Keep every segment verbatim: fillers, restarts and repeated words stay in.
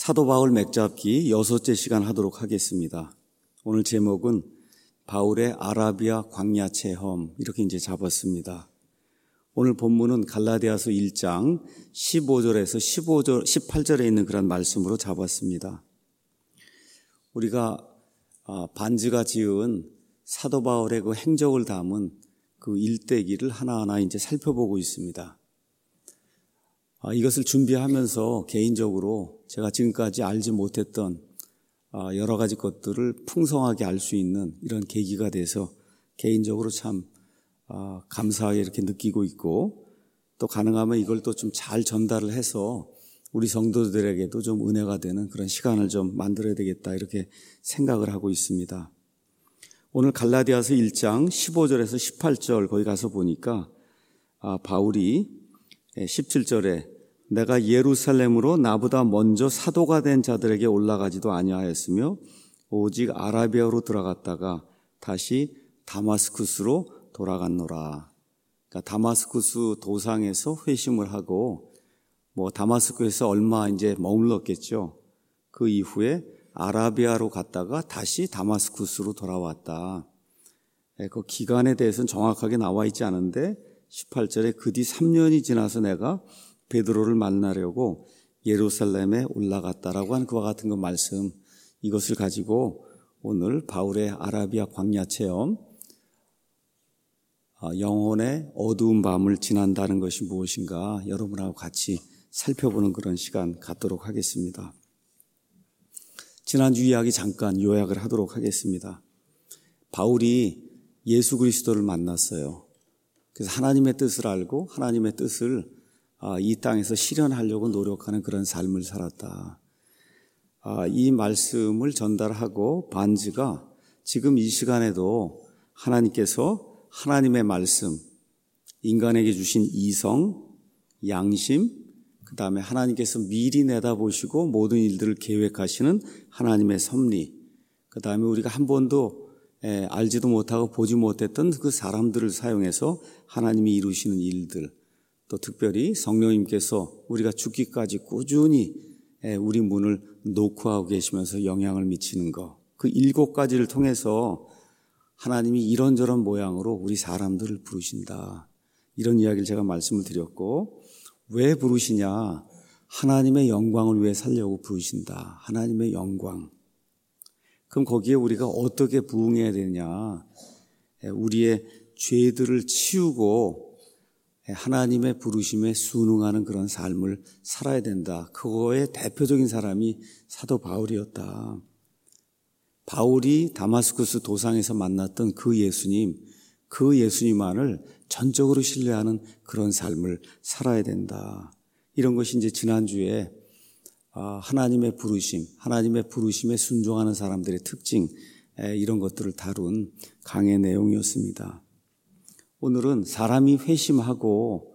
사도 바울 맥잡기 여섯째 시간 하도록 하겠습니다. 오늘 제목은 바울의 아라비아 광야 체험 이렇게 이제 잡았습니다. 오늘 본문은 갈라디아서 일 장 십오 절에서 십오 절, 십팔 절에 있는 그런 말씀으로 잡았습니다. 우리가 반지가 지은 사도 바울의 그 행적을 담은 그 일대기를 하나하나 이제 살펴보고 있습니다. 이것을 준비하면서 개인적으로 제가 지금까지 알지 못했던 여러 가지 것들을 풍성하게 알 수 있는 이런 계기가 돼서 개인적으로 참 감사하게 이렇게 느끼고 있고, 또 가능하면 이걸 또 좀 잘 전달을 해서 우리 성도들에게도 좀 은혜가 되는 그런 시간을 좀 만들어야 되겠다 이렇게 생각을 하고 있습니다. 오늘 갈라디아서 일 장 십오 절에서 십팔 절 거기 가서 보니까 바울이 십칠 절에 내가 예루살렘으로 나보다 먼저 사도가 된 자들에게 올라가지도 아니하였으며 오직 아라비아로 들어갔다가 다시 다마스쿠스로 돌아갔노라. 그러니까 다마스쿠스 도상에서 회심을 하고 뭐 다마스쿠스에서 얼마 이제 머물렀겠죠. 그 이후에 아라비아로 갔다가 다시 다마스쿠스로 돌아왔다. 그 기간에 대해서는 정확하게 나와 있지 않은데 십팔 절에 그 뒤 삼 년이 지나서 내가 베드로를 만나려고 예루살렘에 올라갔다라고 하는 그와 같은 그 말씀, 이것을 가지고 오늘 바울의 아라비아 광야 체험, 영혼의 어두운 밤을 지난다는 것이 무엇인가 여러분하고 같이 살펴보는 그런 시간 갖도록 하겠습니다. 지난주 이야기 잠깐 요약을 하도록 하겠습니다. 바울이 예수 그리스도를 만났어요. 그래서 하나님의 뜻을 알고 하나님의 뜻을 이 땅에서 실현하려고 노력하는 그런 삶을 살았다. 이 말씀을 전달하고 반지가 지금 이 시간에도 하나님께서 하나님의 말씀, 인간에게 주신 이성, 양심, 그 다음에 하나님께서 미리 내다보시고 모든 일들을 계획하시는 하나님의 섭리, 그 다음에 우리가 한 번도 알지도 못하고 보지 못했던 그 사람들을 사용해서 하나님이 이루시는 일들, 또 특별히 성령님께서 우리가 죽기까지 꾸준히 우리 문을 노크하고 계시면서 영향을 미치는 것, 그 일곱 가지를 통해서 하나님이 이런저런 모양으로 우리 사람들을 부르신다. 이런 이야기를 제가 말씀을 드렸고, 왜 부르시냐? 하나님의 영광을 위해 살려고 부르신다. 하나님의 영광. 그럼 거기에 우리가 어떻게 부응해야 되냐? 우리의 죄들을 치우고 하나님의 부르심에 순응하는 그런 삶을 살아야 된다. 그거의 대표적인 사람이 사도 바울이었다. 바울이 다마스쿠스 도상에서 만났던 그 예수님, 그 예수님만을 전적으로 신뢰하는 그런 삶을 살아야 된다. 이런 것이 이제 지난주에 하나님의 부르심, 하나님의 부르심에 순종하는 사람들의 특징, 이런 것들을 다룬 강의 내용이었습니다. 오늘은 사람이 회심하고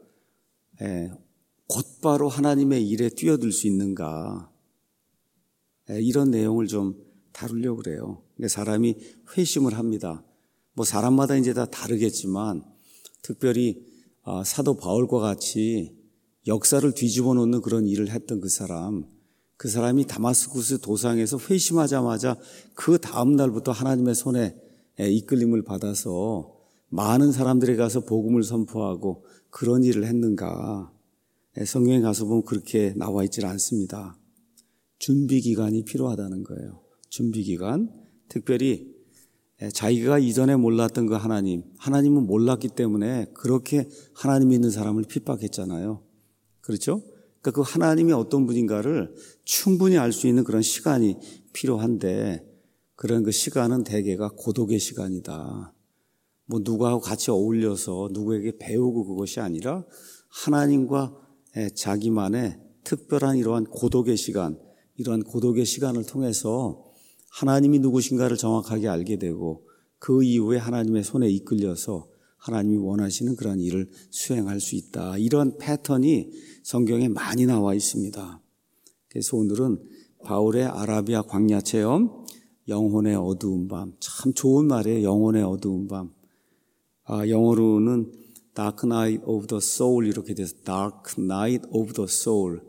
곧바로 하나님의 일에 뛰어들 수 있는가, 이런 내용을 좀 다루려고 그래요. 사람이 회심을 합니다. 뭐 사람마다 이제 다 다르겠지만 특별히 사도 바울과 같이 역사를 뒤집어 놓는 그런 일을 했던 그 사람, 그 사람이 다마스쿠스 도상에서 회심하자마자 그 다음 날부터 하나님의 손에 이끌림을 받아서 많은 사람들에 가서 복음을 선포하고 그런 일을 했는가? 성경에 가서 보면 그렇게 나와 있질 않습니다. 준비 기간이 필요하다는 거예요. 준비 기간. 특별히 자기가 이전에 몰랐던 그 하나님, 하나님은 몰랐기 때문에 그렇게 하나님 믿는 사람을 핍박했잖아요. 그렇죠? 그러니까 그 하나님이 어떤 분인가를 충분히 알 수 있는 그런 시간이 필요한데, 그런 그 시간은 대개가 고독의 시간이다. 뭐 누구하고 같이 어울려서 누구에게 배우고 그것이 아니라 하나님과 자기만의 특별한 이러한 고독의 시간, 이러한 고독의 시간을 통해서 하나님이 누구신가를 정확하게 알게 되고 그 이후에 하나님의 손에 이끌려서 하나님이 원하시는 그런 일을 수행할 수 있다. 이런 패턴이 성경에 많이 나와 있습니다. 그래서 오늘은 바울의 아라비아 광야 체험, 영혼의 어두운 밤. 참 좋은 말이에요. 영혼의 어두운 밤. 아, 영어로는 Dark Night of the Soul 이렇게 돼서 Dark Night of the Soul.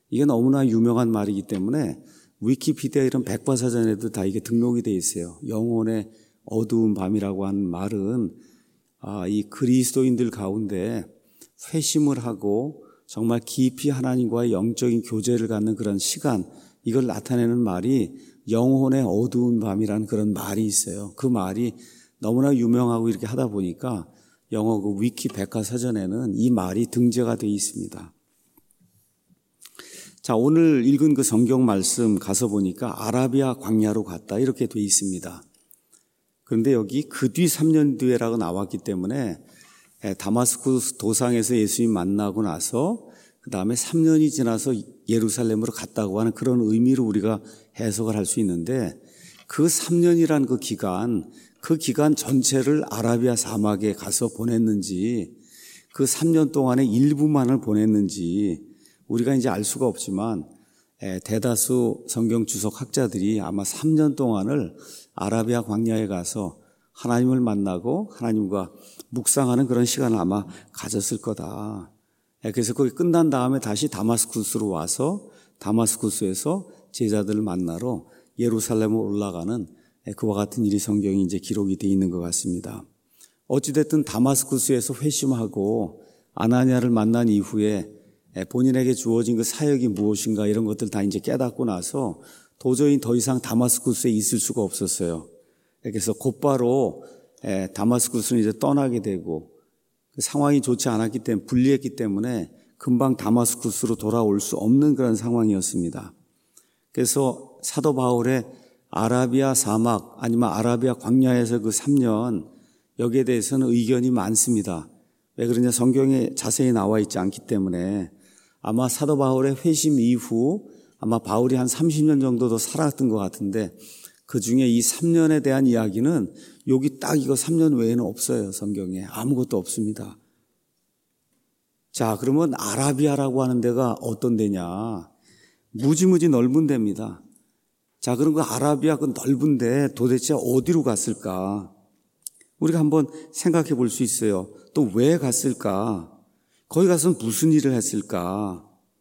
이게 너무나 유명한 말이기 때문에 위키피디아 이런 백과사전에도 다 이게 등록이 돼 있어요. 영혼의 어두운 밤이라고 하는 말은 아, 이 그리스도인들 가운데 회심을 하고 정말 깊이 하나님과의 영적인 교제를 갖는 그런 시간, 이걸 나타내는 말이 영혼의 어두운 밤이라는 그런 말이 있어요. 그 말이 너무나 유명하고 이렇게 하다 보니까 영어 그 위키 백과사전에는 이 말이 등재가 되어 있습니다. 자, 오늘 읽은 그 성경 말씀 가서 보니까 아라비아 광야로 갔다 이렇게 되어 있습니다. 그런데 여기 그 뒤 삼 년 뒤에라고 나왔기 때문에 다마스쿠스 도상에서 예수님 만나고 나서 그 다음에 삼 년이 지나서 예루살렘으로 갔다고 하는 그런 의미로 우리가 해석을 할 수 있는데, 그 삼 년이란 그 기간, 그 기간 전체를 아라비아 사막에 가서 보냈는지 그 삼 년 동안의 일부만을 보냈는지 우리가 이제 알 수가 없지만 대다수 성경 주석 학자들이 아마 삼 년 동안을 아라비아 광야에 가서 하나님을 만나고 하나님과 묵상하는 그런 시간을 아마 가졌을 거다. 그래서 거기 끝난 다음에 다시 다마스쿠스로 와서 다마스쿠스에서 제자들을 만나러 예루살렘으로 올라가는 그와 같은 일이 성경에 이제 기록이 되어 있는 것 같습니다. 어찌됐든 다마스쿠스에서 회심하고 아나니아를 만난 이후에 본인에게 주어진 그 사역이 무엇인가 이런 것들 다 이제 깨닫고 나서 도저히 더 이상 다마스쿠스에 있을 수가 없었어요. 그래서 곧바로 다마스쿠스는 이제 떠나게 되고 상황이 좋지 않았기 때문에 불리했기 때문에 금방 다마스쿠스로 돌아올 수 없는 그런 상황이었습니다. 그래서 사도 바울의 아라비아 사막 아니면 아라비아 광야에서 그 삼 년, 여기에 대해서는 의견이 많습니다. 왜 그러냐, 성경에 자세히 나와 있지 않기 때문에 아마 사도 바울의 회심 이후 아마 바울이 한 삼십 년 정도 더 살았던 것 같은데, 그 중에 이 삼 년에 대한 이야기는 여기 딱 이거 삼 년 외에는 없어요. 성경에 아무것도 없습니다. 자, 그러면 아라비아라고 하는 데가 어떤 데냐? 무지무지 넓은 데입니다. 자, 그럼 그 아라비아 그 넓은데 도대체 어디로 갔을까? 우리가 한번 생각해 볼 수 있어요. 또 왜 갔을까? 거기 가서 무슨 일을 했을까?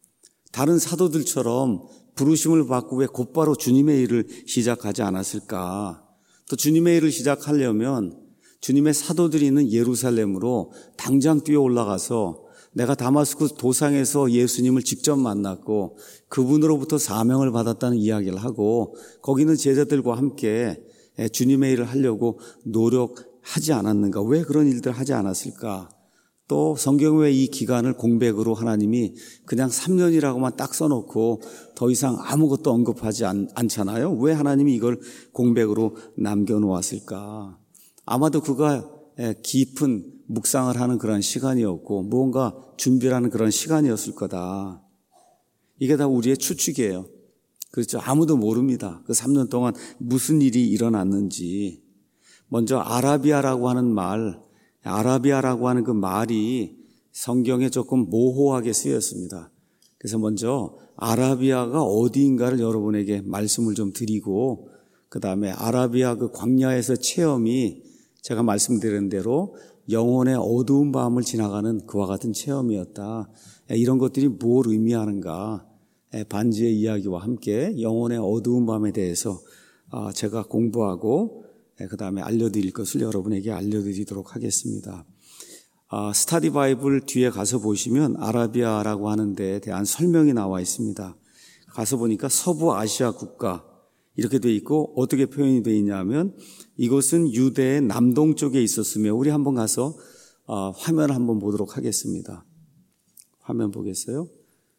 다른 사도들처럼 부르심을 받고 왜 곧바로 주님의 일을 시작하지 않았을까? 또 주님의 일을 시작하려면 주님의 사도들이 있는 예루살렘으로 당장 뛰어 올라가서 내가 다마스쿠스 도상에서 예수님을 직접 만났고 그분으로부터 사명을 받았다는 이야기를 하고 거기는 제자들과 함께 주님의 일을 하려고 노력하지 않았는가? 왜 그런 일들을 하지 않았을까? 또 성경 외 이 기간을 공백으로 하나님이 그냥 삼 년이라고만 딱 써놓고 더 이상 아무것도 언급하지 않, 않잖아요. 왜 하나님이 이걸 공백으로 남겨놓았을까? 아마도 그가 깊은 묵상을 하는 그런 시간이었고 무언가 준비를 하는 그런 시간이었을 거다. 이게 다 우리의 추측이에요. 그렇죠? 아무도 모릅니다. 그 삼 년 동안 무슨 일이 일어났는지. 먼저 아라비아라고 하는 말, 아라비아라고 하는 그 말이 성경에 조금 모호하게 쓰였습니다. 그래서 먼저 아라비아가 어디인가를 여러분에게 말씀을 좀 드리고 그 다음에 아라비아 그 광야에서 체험이 제가 말씀드린 대로 영혼의 어두운 밤을 지나가는 그와 같은 체험이었다. 이런 것들이 뭘 의미하는가? 반지의 이야기와 함께 영혼의 어두운 밤에 대해서 제가 공부하고 그 다음에 알려드릴 것을 여러분에게 알려드리도록 하겠습니다. 아, 스타디 바이블 뒤에 가서 보시면 아라비아라고 하는 데에 대한 설명이 나와 있습니다. 가서 보니까 서부 아시아 국가 이렇게 돼 있고 어떻게 표현이 되어 있냐면 이곳은 유대의 남동쪽에 있었으며, 우리 한번 가서 아, 화면을 한번 보도록 하겠습니다. 화면 보겠어요?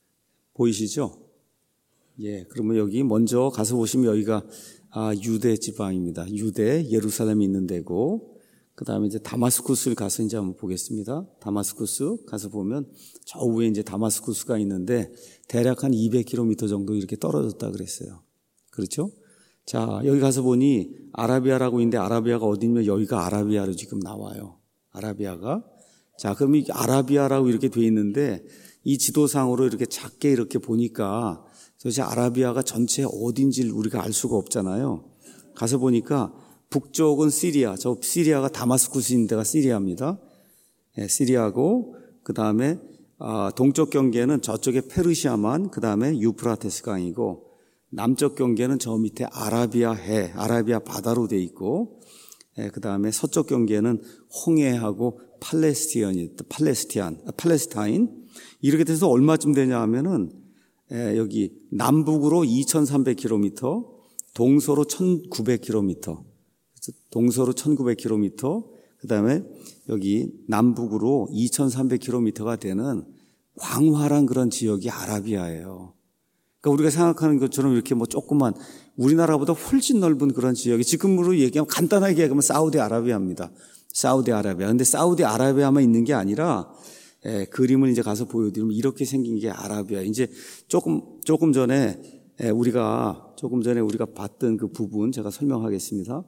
보이시죠? 예, 그러면 여기 먼저 가서 보시면 여기가 아, 유대 지방입니다. 유대 예루살렘이 있는 데고, 그 다음에 이제 다마스쿠스를 가서 이제 한번 보겠습니다. 다마스쿠스 가서 보면 저 위에 이제 다마스쿠스가 있는데 대략 한 이백 킬로미터 정도 이렇게 떨어졌다 그랬어요. 그렇죠? 자, 여기 가서 보니 아라비아라고 있는데 아라비아가 어디냐면 여기가 아라비아로 지금 나와요. 아라비아가. 자, 그럼 이 아라비아라고 이렇게 돼 있는데 이 지도상으로 이렇게 작게 이렇게 보니까 도대체 아라비아가 전체 어딘지를 우리가 알 수가 없잖아요. 가서 보니까 북쪽은 시리아, 저 시리아가 다마스쿠스인 데가 시리아입니다. 네, 시리아고 그 다음에 아, 동쪽 경계는 저쪽에 페르시아만, 그 다음에 유프라테스 강이고, 남쪽 경계는 저 밑에 아라비아 해, 아라비아 바다로 돼 있고, 예, 그 다음에 서쪽 경계는 홍해하고 팔레스티안이, 팔레스티안, 팔레스타인. 이렇게 돼서 얼마쯤 되냐 하면은, 예, 여기 남북으로 이천삼백 킬로미터, 동서로 천구백 킬로미터, 동서로 천구백 킬로미터, 그 다음에 여기 남북으로 이천삼백 킬로미터가 되는 광활한 그런 지역이 아라비아예요. 그러니까 우리가 생각하는 것처럼 이렇게 뭐 조그만 우리나라보다 훨씬 넓은 그런 지역이 지금으로 얘기하면 간단하게 얘기하면 사우디아라비아입니다. 사우디아라비아. 근데 사우디아라비아만 있는 게 아니라 예, 그림을 이제 가서 보여드리면 이렇게 생긴 게 아라비아. 이제 조금 조금 전에 예, 우리가 조금 전에 우리가 봤던 그 부분 제가 설명하겠습니다.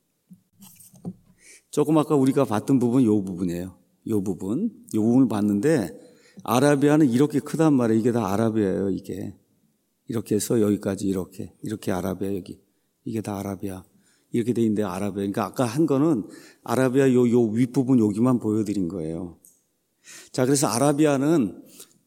조금 아까 우리가 봤던 부분 요 부분이에요. 요 부분. 요 부분을 봤는데 아라비아는 이렇게 크단 말이에요. 이게 다 아라비아예요, 이게. 이렇게 해서 여기까지 이렇게. 이렇게 아라비아 여기. 이게 다 아라비아. 이렇게 돼 있는데 아라비아. 그러니까 아까 한 거는 아라비아 요, 요 윗부분 여기만 보여드린 거예요. 자, 그래서 아라비아는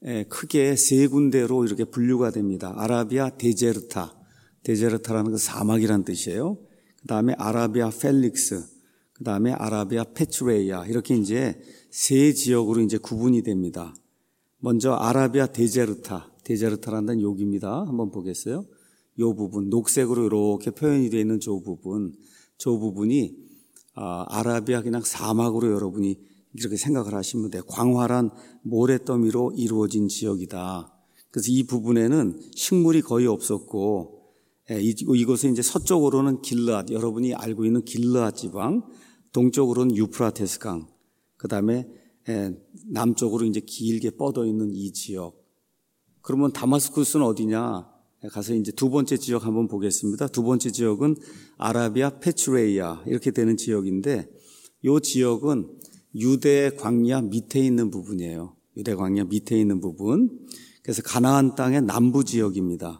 크게 세 군데로 이렇게 분류가 됩니다. 아라비아 데제르타. 데제르타라는 건 사막이라는 뜻이에요. 그 다음에 아라비아 펠릭스. 그 다음에 아라비아 페트레이아. 이렇게 이제 세 지역으로 이제 구분이 됩니다. 먼저 아라비아 데제르타. 데제르타라는 데는 여기입니다. 한번 보겠어요? 요 부분, 녹색으로 이렇게 표현이 되어 있는 저 부분. 저 부분이 아, 아라비아 그냥 사막으로 여러분이 이렇게 생각을 하시면 돼요. 광활한 모래더미로 이루어진 지역이다. 그래서 이 부분에는 식물이 거의 없었고, 예, 이곳은 이제 서쪽으로는 길르앗, 여러분이 알고 있는 길르앗 지방, 동쪽으로는 유프라테스 강, 그 다음에 예, 남쪽으로 이제 길게 뻗어 있는 이 지역. 그러면 다마스쿠스는 어디냐? 가서 이제 두 번째 지역 한번 보겠습니다. 두 번째 지역은 아라비아 페트레이아 이렇게 되는 지역인데, 이 지역은 유대 광야 밑에 있는 부분이에요. 유대 광야 밑에 있는 부분. 그래서 가나안 땅의 남부 지역입니다.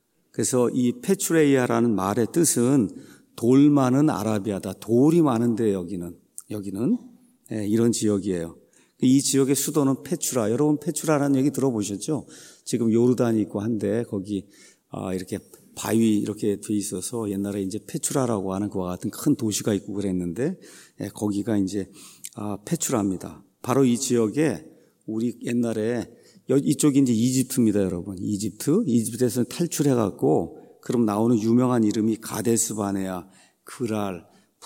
그래서 이 페트레이아라는 말의 뜻은 돌 많은 아라비아다. 돌이 많은데 여기는 여기는 네, 이런 지역이에요. 이 지역의 수도는 페추라. 여러분 페추라라는 얘기 들어보셨죠? 지금 요르단이 있고 한데 거기 아, 이렇게 바위 이렇게 돼 있어서 옛날에 이제 페추라라고 하는 그와 같은 큰 도시가 있고 그랬는데 예, 거기가 이제 아, 페추라입니다. 바로 이 지역에 우리 옛날에 이쪽이 이제 이집트입니다, 여러분. 이집트. 이집트에서 탈출해갖고, 그럼 나오는 유명한 이름이 가데스 바네아, 그랄,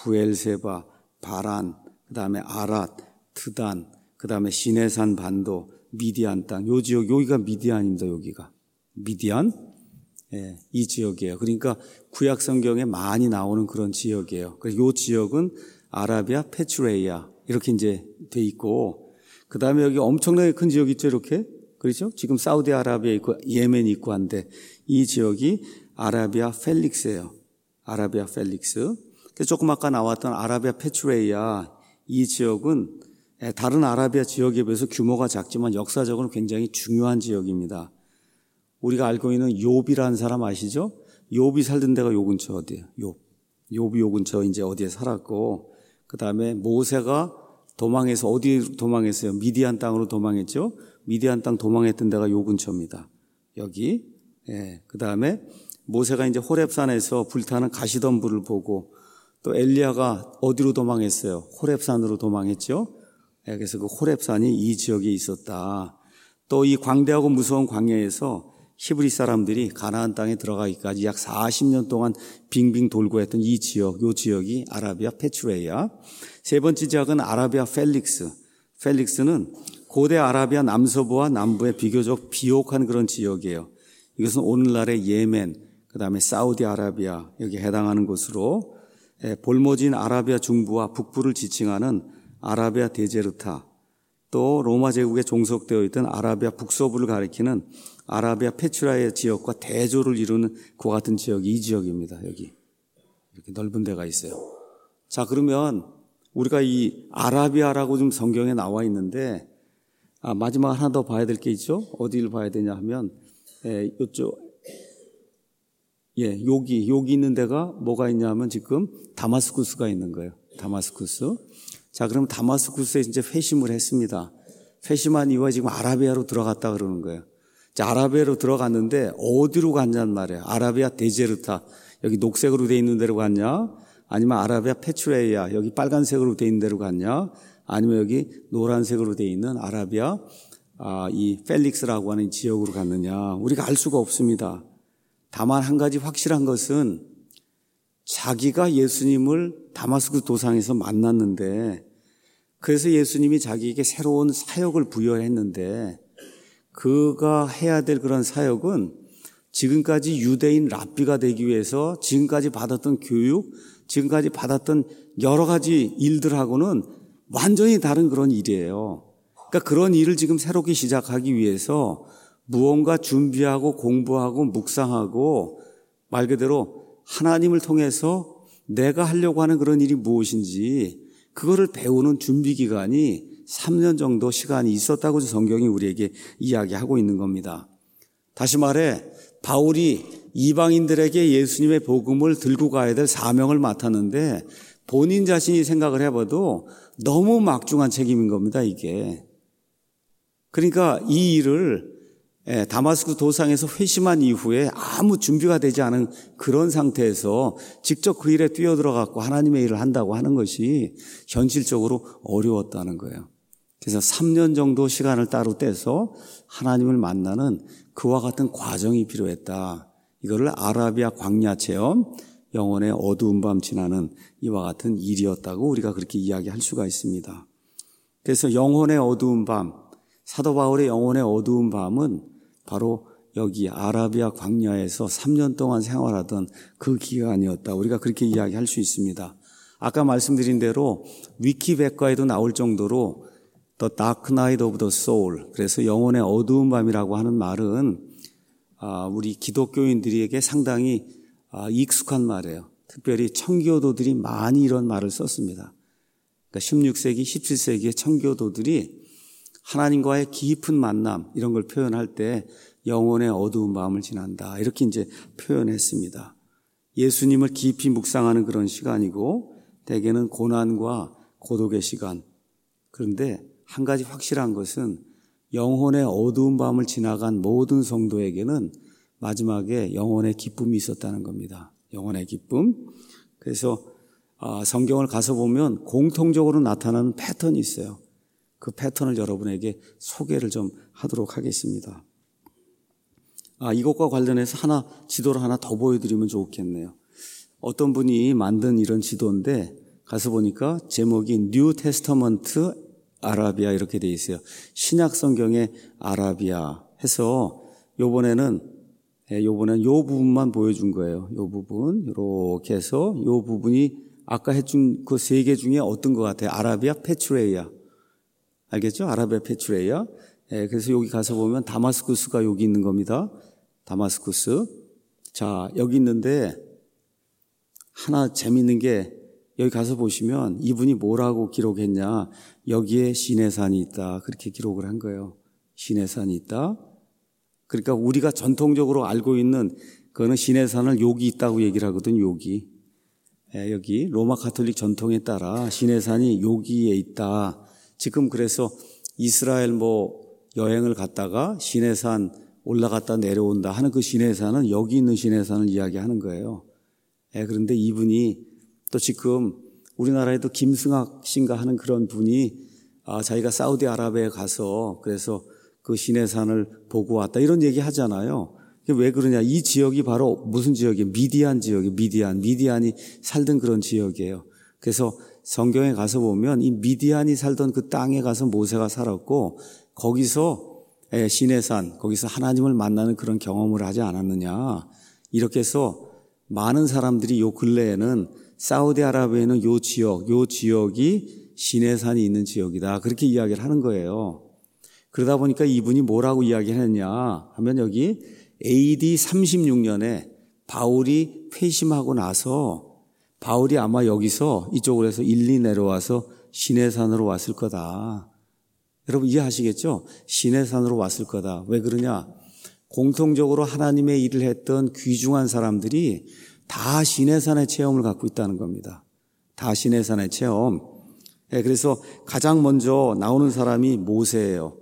부엘세바, 바란, 그 다음에 아랏, 드단, 그 다음에 시내산 반도, 미디안 땅. 요 지역, 여기가 미디안입니다, 여기가. 미디안? 예, 이 지역이에요. 그러니까 구약 성경에 많이 나오는 그런 지역이에요. 그래서 요 지역은 아라비아 페트레이아. 이렇게 이제 돼 있고, 그 다음에 여기 엄청나게 큰 지역 있죠, 이렇게? 그렇죠? 지금 사우디아라비아 있고, 예멘이 있고 한데, 이 지역이 아라비아 펠릭스예요. 아라비아 펠릭스. 그래서 조금 아까 나왔던 아라비아 페트레이아, 이 지역은 다른 아라비아 지역에 비해서 규모가 작지만 역사적으로 굉장히 중요한 지역입니다. 우리가 알고 있는 욥이라는 사람 아시죠? 욥이 살던 데가 요 근처 어디예요? 욥. 욥이 요 근처 이제 어디에 살았고, 그 다음에 모세가 도망해서 어디 도망했어요? 미디안 땅으로 도망했죠? 미디안 땅 도망했던 데가 요 근처입니다. 여기. 예. 그 다음에 모세가 이제 호렙산에서 불타는 가시덤불을 보고 또 엘리야가 어디로 도망했어요? 호렙산으로 도망했죠? 예. 그래서 그 호렙산이 이 지역에 있었다. 또 이 광대하고 무서운 광야에서 히브리 사람들이 가나안 땅에 들어가기까지 약 사십 년 동안 빙빙 돌고 했던 이 지역, 요 지역이 아라비아 페트레이아. 세 번째 지역은 아라비아 펠릭스. 펠릭스는 고대 아라비아 남서부와 남부의 비교적 비옥한 그런 지역이에요. 이것은 오늘날의 예멘, 그 다음에 사우디아라비아 여기 해당하는 곳으로 볼모진 아라비아 중부와 북부를 지칭하는 아라비아 데제르타, 또 로마 제국에 종속되어 있던 아라비아 북서부를 가리키는 아라비아 페추라의 지역과 대조를 이루는 그와 같은 지역이 이 지역입니다. 여기 이렇게 넓은 데가 있어요. 자, 그러면 우리가 이 아라비아라고 좀 성경에 나와 있는데 아, 마지막 하나 더 봐야 될 게 있죠. 어디를 봐야 되냐 하면 예, 이쪽 예, 여기 여기 있는 데가 뭐가 있냐면 지금 다마스쿠스가 있는 거예요. 다마스쿠스. 자, 그럼 다마스쿠스에 이제 회심을 했습니다. 회심한 이후에 지금 아라비아로 들어갔다 그러는 거예요. 자, 아라비아로 들어갔는데 어디로 갔냔 말이에요. 아라비아 데제르타, 여기 녹색으로 돼 있는 데로 갔냐? 아니면 아라비아 페트레이아, 여기 빨간색으로 돼 있는 데로 갔냐? 아니면 여기 노란색으로 돼 있는 아라비아 아, 이 펠릭스라고 하는 지역으로 갔느냐? 우리가 알 수가 없습니다. 다만 한 가지 확실한 것은 자기가 예수님을 다마스쿠스 도상에서 만났는데, 그래서 예수님이 자기에게 새로운 사역을 부여했는데, 그가 해야 될 그런 사역은 지금까지 유대인 랍비가 되기 위해서 지금까지 받았던 교육, 지금까지 받았던 여러 가지 일들하고는 완전히 다른 그런 일이에요. 그러니까 그런 일을 지금 새롭게 시작하기 위해서 무언가 준비하고 공부하고 묵상하고 말 그대로 하나님을 통해서 내가 하려고 하는 그런 일이 무엇인지 그거를 배우는 준비 기간이 삼 년 정도 시간이 있었다고 성경이 우리에게 이야기하고 있는 겁니다. 다시 말해 바울이 이방인들에게 예수님의 복음을 들고 가야 될 사명을 맡았는데 본인 자신이 생각을 해봐도 너무 막중한 책임인 겁니다, 이게. 그러니까 이 일을 다마스쿠스 도상에서 회심한 이후에 아무 준비가 되지 않은 그런 상태에서 직접 그 일에 뛰어들어가고 하나님의 일을 한다고 하는 것이 현실적으로 어려웠다는 거예요. 그래서 삼 년 정도 시간을 따로 떼서 하나님을 만나는 그와 같은 과정이 필요했다. 이거를 아라비아 광야 체험, 영혼의 어두운 밤 지나는 이와 같은 일이었다고 우리가 그렇게 이야기할 수가 있습니다. 그래서 영혼의 어두운 밤, 사도 바울의 영혼의 어두운 밤은 바로 여기 아라비아 광야에서 삼 년 동안 생활하던 그 기간이었다. 우리가 그렇게 이야기할 수 있습니다. 아까 말씀드린 대로 위키백과에도 나올 정도로 The Dark Night of the Soul, 그래서 영혼의 어두운 밤이라고 하는 말은 우리 기독교인들에게 상당히 익숙한 말이에요. 특별히 청교도들이 많이 이런 말을 썼습니다. 그러니까 십육 세기, 십칠 세기의 청교도들이 하나님과의 깊은 만남 이런 걸 표현할 때 영혼의 어두운 밤을 지난다 이렇게 이제 표현했습니다. 예수님을 깊이 묵상하는 그런 시간이고 대개는 고난과 고독의 시간. 그런데 한 가지 확실한 것은 영혼의 어두운 밤을 지나간 모든 성도에게는 마지막에 영혼의 기쁨이 있었다는 겁니다. 영혼의 기쁨. 그래서 성경을 가서 보면 공통적으로 나타나는 패턴이 있어요. 그 패턴을 여러분에게 소개를 좀 하도록 하겠습니다. 아, 이것과 관련해서 하나, 지도를 하나 더 보여드리면 좋겠네요. 어떤 분이 만든 이런 지도인데 가서 보니까 제목이 뉴 테스터먼트 아라비아 이렇게 돼 있어요. 신약 성경의 아라비아 해서 요번에는 요번엔 요 부분만 보여준 거예요. 요 부분 이렇게 해서 요 부분이 아까 해준 그 세 개 중에 어떤 것 같아요? 아라비아 페트레이아. 알겠죠? 아라비아 페트레이아. 예, 그래서 여기 가서 보면 다마스쿠스가 여기 있는 겁니다. 다마스쿠스. 자, 여기 있는데 하나 재밌는 게 여기 가서 보시면 이분이 뭐라고 기록했냐. 여기에 시내산이 있다. 그렇게 기록을 한 거예요. 시내산이 있다. 그러니까 우리가 전통적으로 알고 있는 그거는 시내산을 여기 있다고 얘기를 하거든요. 여기. 예, 여기 로마 가톨릭 전통에 따라 시내산이 여기에 있다. 지금 그래서 이스라엘 뭐 여행을 갔다가 시내산 올라갔다 내려온다 하는 그 시내산은 여기 있는 시내산을 이야기하는 거예요. 예, 그런데 이분이 또 지금 우리나라에도 김승학 씨인가 하는 그런 분이 아, 자기가 사우디아라비아에 가서 그래서 그 시내산을 보고 왔다 이런 얘기 하잖아요. 왜 그러냐? 이 지역이 바로 무슨 지역이에요? 미디안 지역이에요. 미디안. 미디안이 살던 그런 지역이에요. 그래서 성경에 가서 보면 이 미디안이 살던 그 땅에 가서 모세가 살았고 거기서 시내산, 거기서 하나님을 만나는 그런 경험을 하지 않았느냐. 이렇게 해서 많은 사람들이 요 근래에는 사우디아라비아에는 요 지역, 요 지역이 시내산이 있는 지역이다. 그렇게 이야기를 하는 거예요. 그러다 보니까 이분이 뭐라고 이야기했냐 하면 여기 에이디 삼십육 년에 바울이 회심하고 나서 바울이 아마 여기서 이쪽으로 해서 일리 내려와서 시내산으로 왔을 거다. 여러분 이해하시겠죠? 시내산으로 왔을 거다. 왜 그러냐? 공통적으로 하나님의 일을 했던 귀중한 사람들이 다 시내산의 체험을 갖고 있다는 겁니다. 다 시내산의 체험. 네, 그래서 가장 먼저 나오는 사람이 모세예요.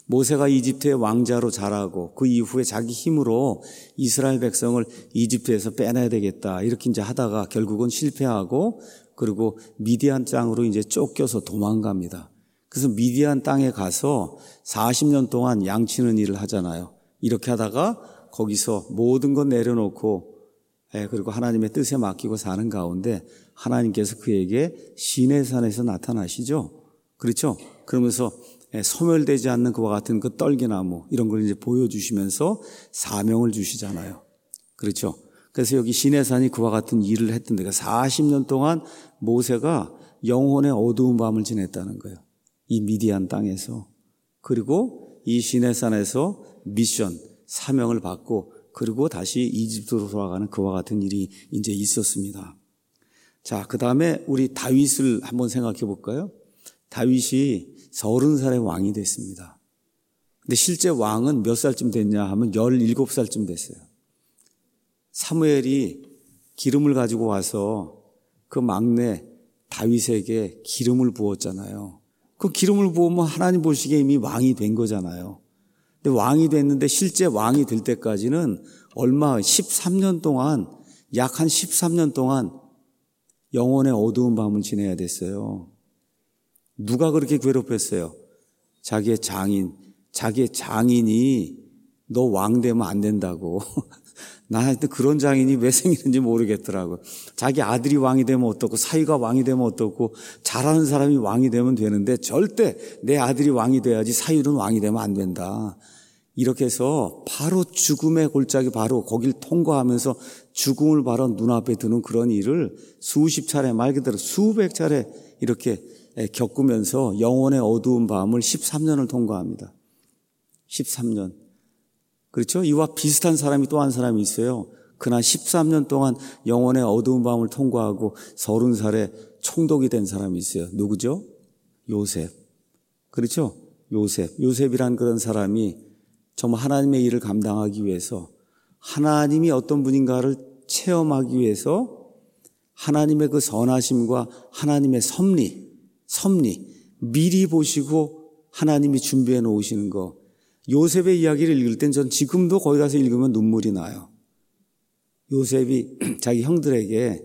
모세가 이집트의 왕자로 자라고 그 이후에 자기 힘으로 이스라엘 백성을 이집트에서 빼내야 되겠다 이렇게 이제 하다가 결국은 실패하고 그리고 미디안 땅으로 이제 쫓겨서 도망갑니다. 그래서 미디안 땅에 가서 사십 년 동안 양치는 일을 하잖아요. 이렇게 하다가 거기서 모든 것 내려놓고 그리고 하나님의 뜻에 맡기고 사는 가운데 하나님께서 그에게 시내산에서 나타나시죠. 그렇죠? 그러면서 소멸되지 않는 그와 같은 그 떨기나무 이런 걸 이제 보여주시면서 사명을 주시잖아요. 그렇죠? 그래서 여기 시내산이 그와 같은 일을 했던 데가 사십 년 동안 모세가 영혼의 어두운 밤을 지냈다는 거예요. 이 미디안 땅에서. 그리고 이 시내산에서 미션, 사명을 받고 그리고 다시 이집트로 돌아가는 그와 같은 일이 이제 있었습니다. 자, 그 다음에 우리 다윗을 한번 생각해 볼까요? 다윗이 서른 살의 왕이 됐습니다. 근데 실제 왕은 몇 살쯤 됐냐 하면 열일곱 살쯤 됐어요. 사무엘이 기름을 가지고 와서 그 막내 다윗에게 기름을 부었잖아요. 그 기름을 부으면 하나님 보시기에 이미 왕이 된 거잖아요. 근데 왕이 됐는데 실제 왕이 될 때까지는 얼마 십삼 년 동안 약 한 십삼 년 동안 영혼의 어두운 밤을 지내야 됐어요. 누가 그렇게 괴롭혔어요? 자기의 장인, 자기의 장인이 너 왕 되면 안 된다고. 나한테 그런 장인이 왜 생기는지 모르겠더라고. 자기 아들이 왕이 되면 어떻고 사위가 왕이 되면 어떻고 잘하는 사람이 왕이 되면 되는데 절대 내 아들이 왕이 돼야지 사위는 왕이 되면 안 된다. 이렇게 해서 바로 죽음의 골짜기 바로 거길 통과하면서 죽음을 바로 눈앞에 두는 그런 일을 수십 차례 말 그대로 수백 차례 이렇게 겪으면서 영혼의 어두운 밤을 십삼 년을 통과합니다. 십삼 년. 그렇죠? 이와 비슷한 사람이 또 한 사람이 있어요. 그날 십삼 년 동안 영혼의 어두운 밤을 통과하고 서른 살에 총독이 된 사람이 있어요. 누구죠? 요셉. 그렇죠? 요셉. 요셉이란 그런 사람이 정말 하나님의 일을 감당하기 위해서 하나님이 어떤 분인가를 체험하기 위해서 하나님의 그 선하심과 하나님의 섭리, 섭리, 미리 보시고 하나님이 준비해 놓으시는 거. 요셉의 이야기를 읽을 땐 전 지금도 거기 가서 읽으면 눈물이 나요. 요셉이 자기 형들에게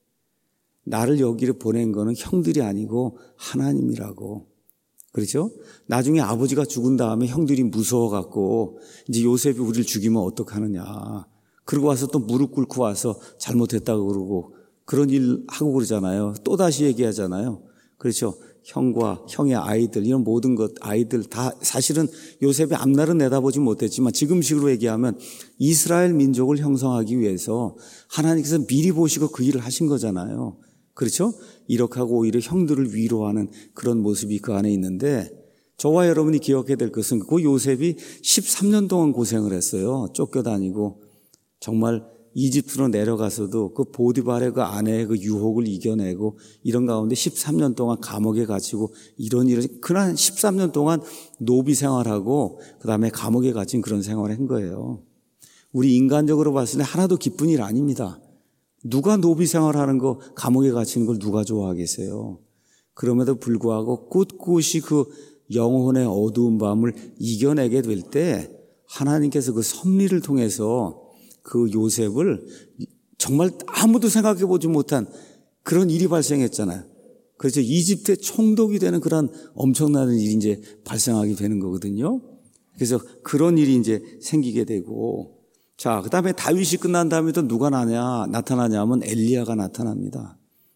나를 여기를 보낸 거는 형들이 아니고 하나님이라고. 그렇죠? 나중에 아버지가 죽은 다음에 형들이 무서워갖고 이제 요셉이 우리를 죽이면 어떡하느냐. 그러고 와서 또 무릎 꿇고 와서 잘못했다고 그러고 그런 일 하고 그러잖아요. 또다시 얘기하잖아요. 그렇죠? 형과 형의 아이들 이런 모든 것 아이들 다 사실은 요셉의 앞날은 내다보지 못했지만 지금식으로 얘기하면 이스라엘 민족을 형성하기 위해서 하나님께서 미리 보시고 그 일을 하신 거잖아요. 그렇죠? 이렇게 하고 오히려 형들을 위로하는 그런 모습이 그 안에 있는데 저와 여러분이 기억해야 될 것은 그 요셉이 십삼 년 동안 고생을 했어요. 쫓겨다니고 정말 이집트로 내려가서도 그 보디발의 그 아내의 그 유혹을 이겨내고 이런 가운데 십삼 년 동안 감옥에 갇히고 이런 일을 그날 십삼 년 동안 노비 생활하고 그다음에 감옥에 갇힌 그런 생활을 한 거예요. 우리 인간적으로 봤을 때 하나도 기쁜 일 아닙니다. 누가 노비 생활하는 거 감옥에 갇히는 걸 누가 좋아하겠어요. 그럼에도 불구하고 꿋꿋이 그 영혼의 어두운 밤을 이겨내게 될 때 하나님께서 그 섭리를 통해서 그 요셉을 정말 아무도 생각해 보지 못한 그런 일이 발생했잖아요. 그래서 이집트의 총독이 되는 그런 엄청난 일이 이제 발생하게 되는 거거든요. 그래서 그런 일이 이제 생기게 되고 자, 그 다음에 다윗이 끝난 다음에 또 누가 나냐, 나타나냐 하면 엘리야가 나타납니다.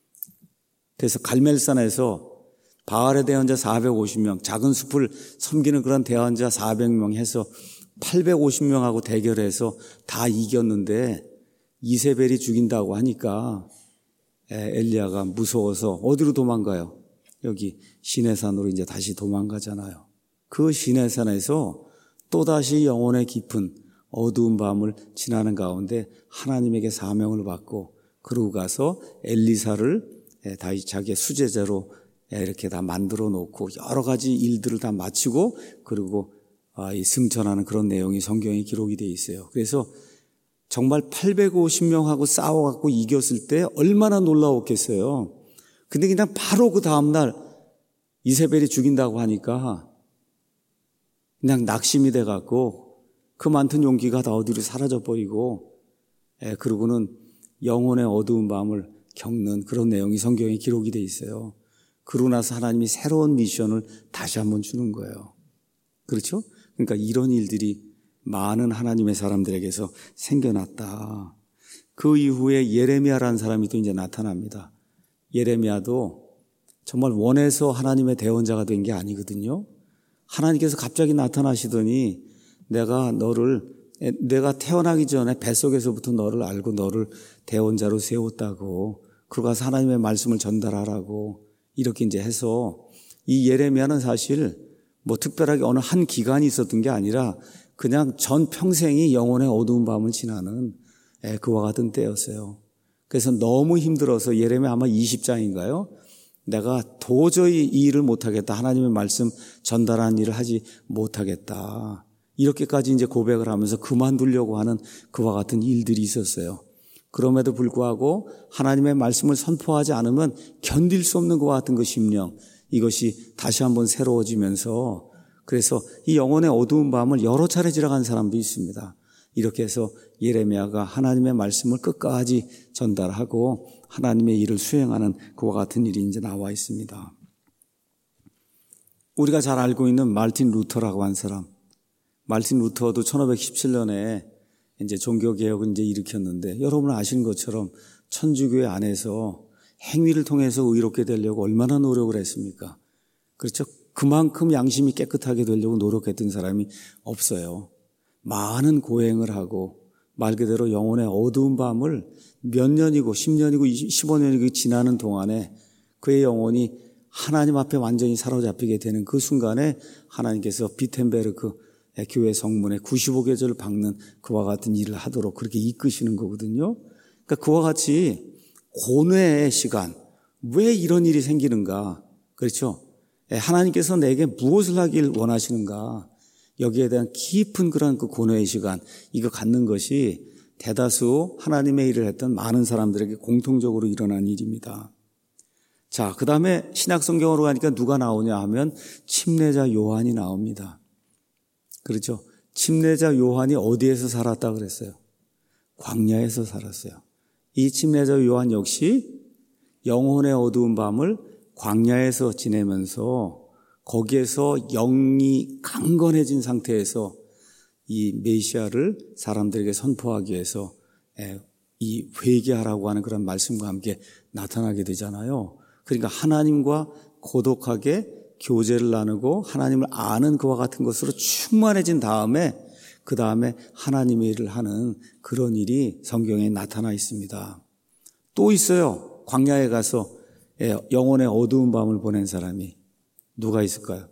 그래서 갈멜산에서 바알의 대언자 사백오십 명, 작은 숲을 섬기는 그런 대언자 사백 명 해서 팔백오십 명하고 대결해서 다 이겼는데 이세벨이 죽인다고 하니까 엘리야가 무서워서 어디로 도망가요? 여기 시내산으로 이제 다시 도망가잖아요. 그 시내산에서 또다시 영혼의 깊은 어두운 밤을 지나는 가운데 하나님에게 사명을 받고 그러고 가서 엘리사를 다시 자기의 수제자로 이렇게 다 만들어 놓고 여러 가지 일들을 다 마치고 그리고 승천하는 그런 내용이 성경에 기록이 되어 있어요. 그래서 정말 팔백오십 명하고 싸워갖고 이겼을 때 얼마나 놀라웠겠어요. 근데 그냥 바로 그 다음날 이세벨이 죽인다고 하니까 그냥 낙심이 돼갖고 그 많던 용기가 다 어디로 사라져버리고, 예, 그러고는 영혼의 어두운 밤을 겪는 그런 내용이 성경에 기록이 돼 있어요. 그러고 나서 하나님이 새로운 미션을 다시 한번 주는 거예요. 그렇죠? 그러니까 이런 일들이 많은 하나님의 사람들에게서 생겨났다. 그 이후에 예레미야라는 사람이 또 이제 나타납니다. 예레미야도 정말 원해서 하나님의 대원자가 된 게 아니거든요. 하나님께서 갑자기 나타나시더니 내가 너를, 내가 태어나기 전에 뱃속에서부터 너를 알고 너를 대원자로 세웠다고, 그러고 가서 하나님의 말씀을 전달하라고 이렇게 이제 해서, 이 예레미야는 사실 뭐 특별하게 어느 한 기간이 있었던 게 아니라 그냥 전 평생이 영혼의 어두운 밤을 지나는 그와 같은 때였어요. 그래서 너무 힘들어서 예레미야 아마 이십 장인가요? 내가 도저히 이 일을 못하겠다. 하나님의 말씀 전달하는 일을 하지 못하겠다. 이렇게까지 이제 고백을 하면서 그만두려고 하는 그와 같은 일들이 있었어요. 그럼에도 불구하고 하나님의 말씀을 선포하지 않으면 견딜 수 없는 그와 같은 그 심령, 이것이 다시 한번 새로워지면서, 그래서 이 영혼의 어두운 밤을 여러 차례 지나간 사람도 있습니다. 이렇게 해서 예레미야가 하나님의 말씀을 끝까지 전달하고 하나님의 일을 수행하는 그와 같은 일이 이제 나와 있습니다. 우리가 잘 알고 있는 마르틴 루터라고 한 사람, 마르틴 루터도 천오백십칠 년에 이제 종교개혁을 이제 일으켰는데, 여러분 아시는 것처럼 천주교회 안에서 행위를 통해서 의롭게 되려고 얼마나 노력을 했습니까? 그렇죠? 그만큼 양심이 깨끗하게 되려고 노력했던 사람이 없어요. 많은 고행을 하고 말 그대로 영혼의 어두운 밤을 몇 년이고 십 년이고 십오 년이고 지나는 동안에 그의 영혼이 하나님 앞에 완전히 사로잡히게 되는 그 순간에 하나님께서 비텐베르크 교회 성문에 구십오 계절을 박는 그와 같은 일을 하도록 그렇게 이끄시는 거거든요. 그러니까 그와 같이 고뇌의 시간, 왜 이런 일이 생기는가? 그렇죠? 하나님께서 내게 무엇을 하길 원하시는가? 여기에 대한 깊은 그런 그 고뇌의 시간, 이거 갖는 것이 대다수 하나님의 일을 했던 많은 사람들에게 공통적으로 일어난 일입니다. 자, 그 다음에 신약성경으로 가니까 누가 나오냐 하면 침례자 요한이 나옵니다. 그렇죠? 침례자 요한이 어디에서 살았다 그랬어요? 광야에서 살았어요. 이 침례자 요한 역시 영혼의 어두운 밤을 광야에서 지내면서 거기에서 영이 강건해진 상태에서 이 메시아를 사람들에게 선포하기 위해서 이 회개하라고 하는 그런 말씀과 함께 나타나게 되잖아요. 그러니까 하나님과 고독하게 교제를 나누고 하나님을 아는 그와 같은 것으로 충만해진 다음에 그 다음에 하나님의 일을 하는 그런 일이 성경에 나타나 있습니다. 또 있어요. 광야에 가서 영혼의 어두운 밤을 보낸 사람이 누가 있을까요?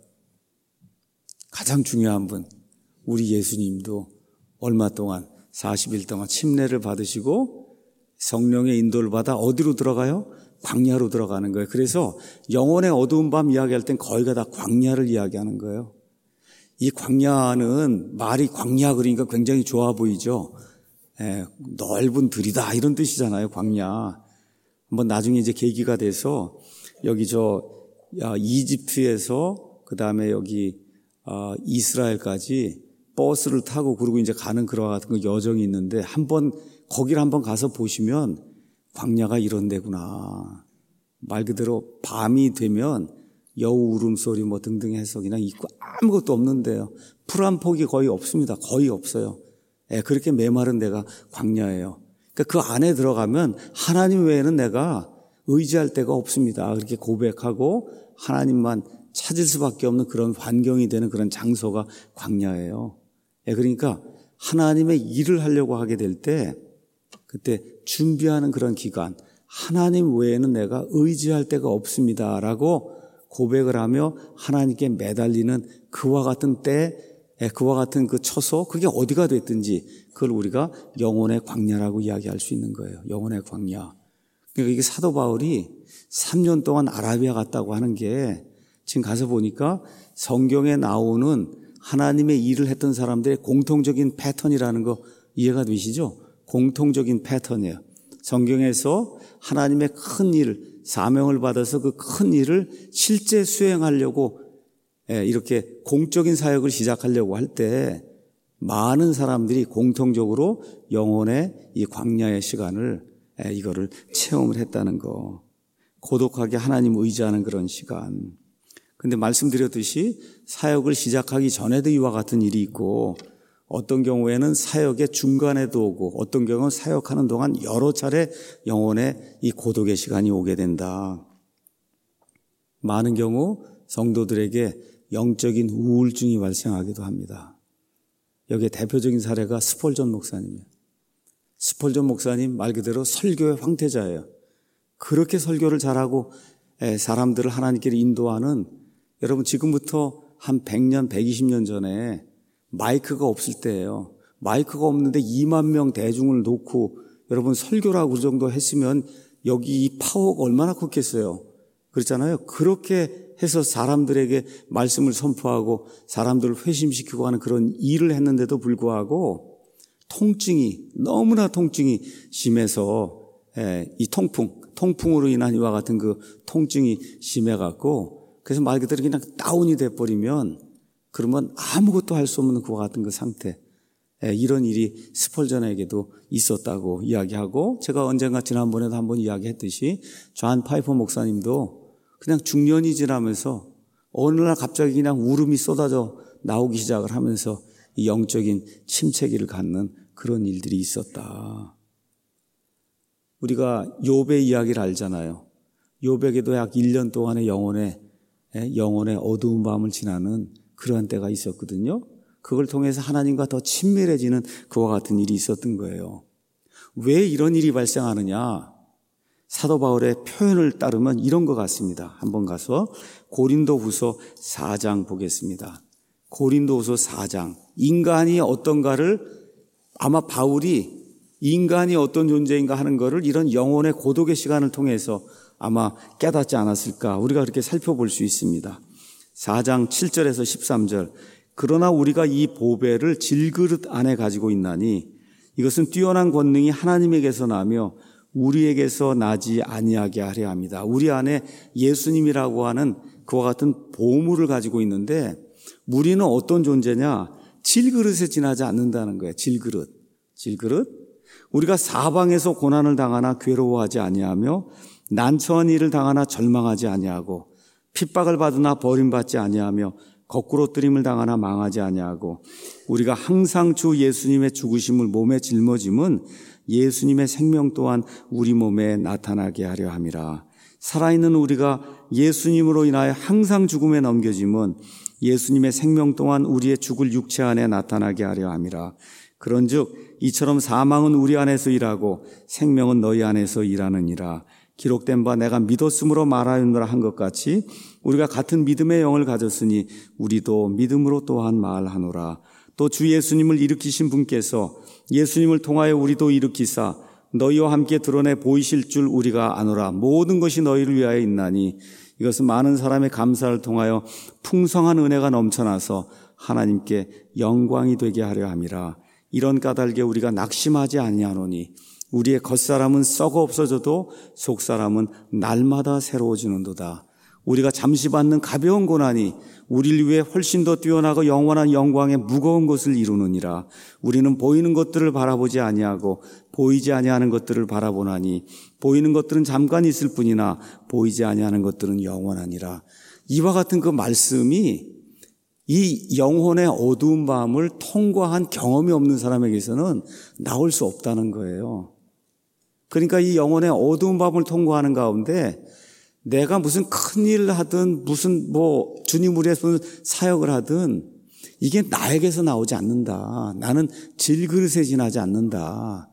가장 중요한 분, 우리 예수님도 얼마 동안 사십 일 동안 침례를 받으시고 성령의 인도를 받아 어디로 들어가요? 광야로 들어가는 거예요. 그래서 영혼의 어두운 밤 이야기할 땐 거의가 다 광야를 이야기하는 거예요. 이 광야는 말이 광야 그러니까 굉장히 좋아 보이죠. 예, 넓은 들이다 이런 뜻이잖아요. 광야. 한번 나중에 이제 계기가 돼서 여기 저 이집트에서 그 다음에 여기 이스라엘까지 버스를 타고 그러고 이제 가는 그와 같은 그 여정이 있는데 한번 거기를 한번 가서 보시면 광야가 이런 데구나. 말 그대로 밤이 되면 여우 울음소리 뭐 등등 해서 그냥 있고 아무것도 없는데요. 풀 한 폭이 거의 없습니다. 거의 없어요. 예, 그렇게 메마른 데가 광야예요. 그러니까 그 안에 들어가면 하나님 외에는 내가 의지할 데가 없습니다. 그렇게 고백하고 하나님만 찾을 수밖에 없는 그런 환경이 되는 그런 장소가 광야예요. 예, 그러니까 하나님의 일을 하려고 하게 될 때 그때 준비하는 그런 기간, 하나님 외에는 내가 의지할 데가 없습니다라고 고백을 하며 하나님께 매달리는 그와 같은 때, 그와 같은 그 처소, 그게 어디가 됐든지 그걸 우리가 영혼의 광야라고 이야기할 수 있는 거예요. 영혼의 광야. 그러니까 이게 사도 바울이 삼 년 동안 아라비아 갔다고 하는 게 지금 가서 보니까 성경에 나오는 하나님의 일을 했던 사람들의 공통적인 패턴이라는 거 이해가 되시죠? 공통적인 패턴이에요. 성경에서 하나님의 큰 일, 사명을 받아서 그 큰 일을 실제 수행하려고 이렇게 공적인 사역을 시작하려고 할 때 많은 사람들이 공통적으로 영혼의 이 광야의 시간을 이거를 체험을 했다는 거. 고독하게 하나님 의지하는 그런 시간. 근데 말씀드렸듯이 사역을 시작하기 전에도 이와 같은 일이 있고 어떤 경우에는 사역의 중간에도 오고 어떤 경우는 사역하는 동안 여러 차례 영혼의 이 고독의 시간이 오게 된다. 많은 경우 성도들에게 영적인 우울증이 발생하기도 합니다. 여기에 대표적인 사례가 스펄전 목사님이에요. 스펄전 목사님 말 그대로 설교의 황태자예요. 그렇게 설교를 잘하고 사람들을 하나님께로 인도하는, 여러분 지금부터 한 백 년, 백이십 년 전에 마이크가 없을 때예요. 마이크가 없는데 이만 명 대중을 놓고 여러분 설교라고 그 정도 했으면 여기 이 파워가 얼마나 컸겠어요. 그렇잖아요. 그렇게 해서 사람들에게 말씀을 선포하고 사람들을 회심시키고 하는 그런 일을 했는데도 불구하고 통증이, 너무나 통증이 심해서 이 통풍, 통풍으로 인한 이와 같은 그 통증이 심해갖고 그래서 말 그대로 그냥 다운이 돼버리면 그러면 아무것도 할 수 없는 그와 같은 그 상태. 이런 일이 스펄전에게도 있었다고 이야기하고, 제가 언젠가 지난번에도 한번 이야기했듯이 존 파이퍼 목사님도 그냥 중년이 지나면서 어느 날 갑자기 그냥 울음이 쏟아져 나오기 시작을 하면서 이 영적인 침체기를 갖는 그런 일들이 있었다. 우리가 욥의 이야기를 알잖아요. 욥에게도 약 일 년 동안의 영혼의 영혼의 어두운 밤을 지나는 그러한 때가 있었거든요. 그걸 통해서 하나님과 더 친밀해지는 그와 같은 일이 있었던 거예요. 왜 이런 일이 발생하느냐? 사도 바울의 표현을 따르면 이런 것 같습니다. 한번 가서 고린도후서 사 장 보겠습니다. 고린도후서 사 장. 인간이 어떤가를, 아마 바울이 인간이 어떤 존재인가 하는 것을 이런 영혼의 고독의 시간을 통해서 아마 깨닫지 않았을까, 우리가 그렇게 살펴볼 수 있습니다. 사 장 칠 절에서 십삼 절. 그러나 우리가 이 보배를 질그릇 안에 가지고 있나니 이것은 뛰어난 권능이 하나님에게서 나며 우리에게서 나지 아니하게 하려 합니다. 우리 안에 예수님이라고 하는 그와 같은 보물을 가지고 있는데 우리는 어떤 존재냐? 질그릇에 지나지 않는다는 거예요. 질그릇. 질그릇. 우리가 사방에서 고난을 당하나 괴로워하지 아니하며 난처한 일을 당하나 절망하지 아니하고 핍박을 받으나 버림받지 아니하며 거꾸로 뜨림을 당하나 망하지 아니하고 우리가 항상 주 예수님의 죽으심을 몸에 짊어짐은 예수님의 생명 또한 우리 몸에 나타나게 하려 함이라. 살아있는 우리가 예수님으로 인하여 항상 죽음에 넘겨짐은 예수님의 생명 또한 우리의 죽을 육체 안에 나타나게 하려 함이라. 그런즉 이처럼 사망은 우리 안에서 일하고 생명은 너희 안에서 일하느니라. 기록된 바 내가 믿었으므로 말하였노라 한 것 같이 우리가 같은 믿음의 영을 가졌으니 우리도 믿음으로 또한 말하노라. 또 주 예수님을 일으키신 분께서 예수님을 통하여 우리도 일으키사 너희와 함께 드러내 보이실 줄 우리가 아노라. 모든 것이 너희를 위하여 있나니 이것은 많은 사람의 감사를 통하여 풍성한 은혜가 넘쳐나서 하나님께 영광이 되게 하려 함이라. 이런 까닭에 우리가 낙심하지 아니하노니 우리의 겉사람은 썩어 없어져도 속사람은 날마다 새로워지는도다. 우리가 잠시 받는 가벼운 고난이 우리를 위해 훨씬 더 뛰어나고 영원한 영광의 무거운 것을 이루느니라. 우리는 보이는 것들을 바라보지 아니하고 보이지 아니하는 것들을 바라보나니 보이는 것들은 잠깐 있을 뿐이나 보이지 아니하는 것들은 영원하니라. 이와 같은 그 말씀이 이 영혼의 어두운 밤을 통과한 경험이 없는 사람에게서는 나올 수 없다는 거예요. 그러니까 이 영혼의 어두운 밤을 통과하는 가운데 내가 무슨 큰 일을 하든 무슨 뭐 주님을 위해서 사역을 하든 이게 나에게서 나오지 않는다. 나는 질그릇에 지나지 않는다.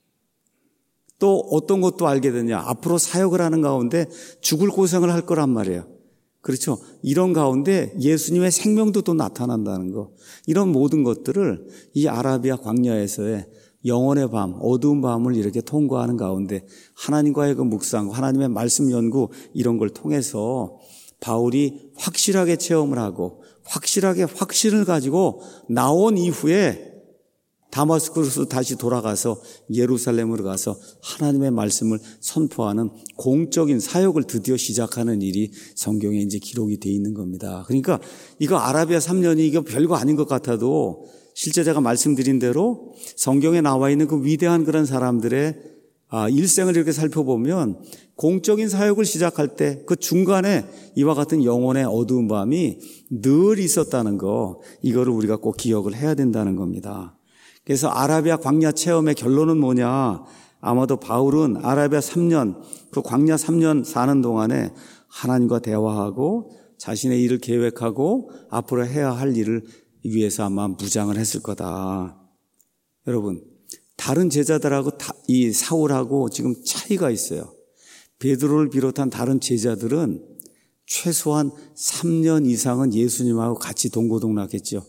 또 어떤 것도 알게 되냐. 앞으로 사역을 하는 가운데 죽을 고생을 할 거란 말이에요. 그렇죠. 이런 가운데 예수님의 생명도 또 나타난다는 거. 이런 모든 것들을 이 아라비아 광야에서의 영혼의 밤, 어두운 밤을 이렇게 통과하는 가운데 하나님과의 그 묵상, 하나님의 말씀 연구 이런 걸 통해서 바울이 확실하게 체험을 하고 확실하게 확신을 가지고 나온 이후에 다마스쿠스로 다시 돌아가서 예루살렘으로 가서 하나님의 말씀을 선포하는 공적인 사역을 드디어 시작하는 일이 성경에 이제 기록이 되어 있는 겁니다. 그러니까 이거 아라비아 삼 년이 이거 별거 아닌 것 같아도 실제 제가 말씀드린 대로 성경에 나와 있는 그 위대한 그런 사람들의 일생을 이렇게 살펴보면 공적인 사역을 시작할 때 그 중간에 이와 같은 영혼의 어두운 밤이 늘 있었다는 거, 이거를 우리가 꼭 기억을 해야 된다는 겁니다. 그래서 아라비아 광야 체험의 결론은 뭐냐? 아마도 바울은 아라비아 삼 년, 그 광야 삼 년 사는 동안에 하나님과 대화하고 자신의 일을 계획하고 앞으로 해야 할 일을 위해서 아마 무장을 했을 거다. 여러분, 다른 제자들하고 이 사울하고 지금 차이가 있어요. 베드로를 비롯한 다른 제자들은 최소한 삼 년 이상은 예수님하고 같이 동고동락했죠.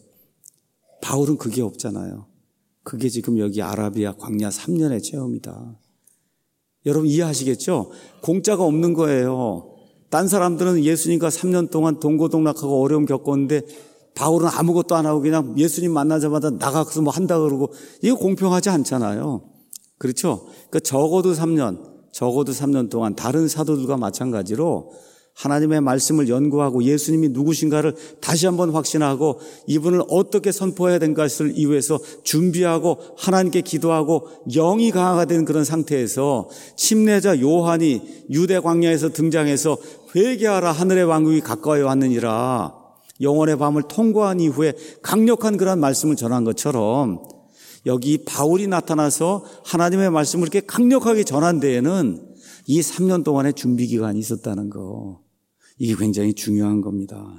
바울은 그게 없잖아요. 그게 지금 여기 아라비아 광야 삼 년의 체험이다. 여러분 이해하시겠죠? 공짜가 없는 거예요. 딴 사람들은 예수님과 삼 년 동안 동고동락하고 어려움 겪었는데 바울은 아무것도 안 하고 그냥 예수님 만나자마자 나가서 뭐 한다 그러고, 이거 공평하지 않잖아요. 그렇죠? 그러니까 적어도 삼 년, 적어도 삼 년 동안 다른 사도들과 마찬가지로 하나님의 말씀을 연구하고 예수님이 누구신가를 다시 한번 확신하고 이분을 어떻게 선포해야 된 것을 이유해서 준비하고 하나님께 기도하고 영이 강화가 된 그런 상태에서 침례자 요한이 유대 광야에서 등장해서 회개하라, 하늘의 왕국이 가까이 왔느니라, 영원의 밤을 통과한 이후에 강력한 그런 말씀을 전한 것처럼 여기 바울이 나타나서 하나님의 말씀을 이렇게 강력하게 전한 데에는 이 삼 년 동안의 준비 기간이 있었다는 거, 이게 굉장히 중요한 겁니다.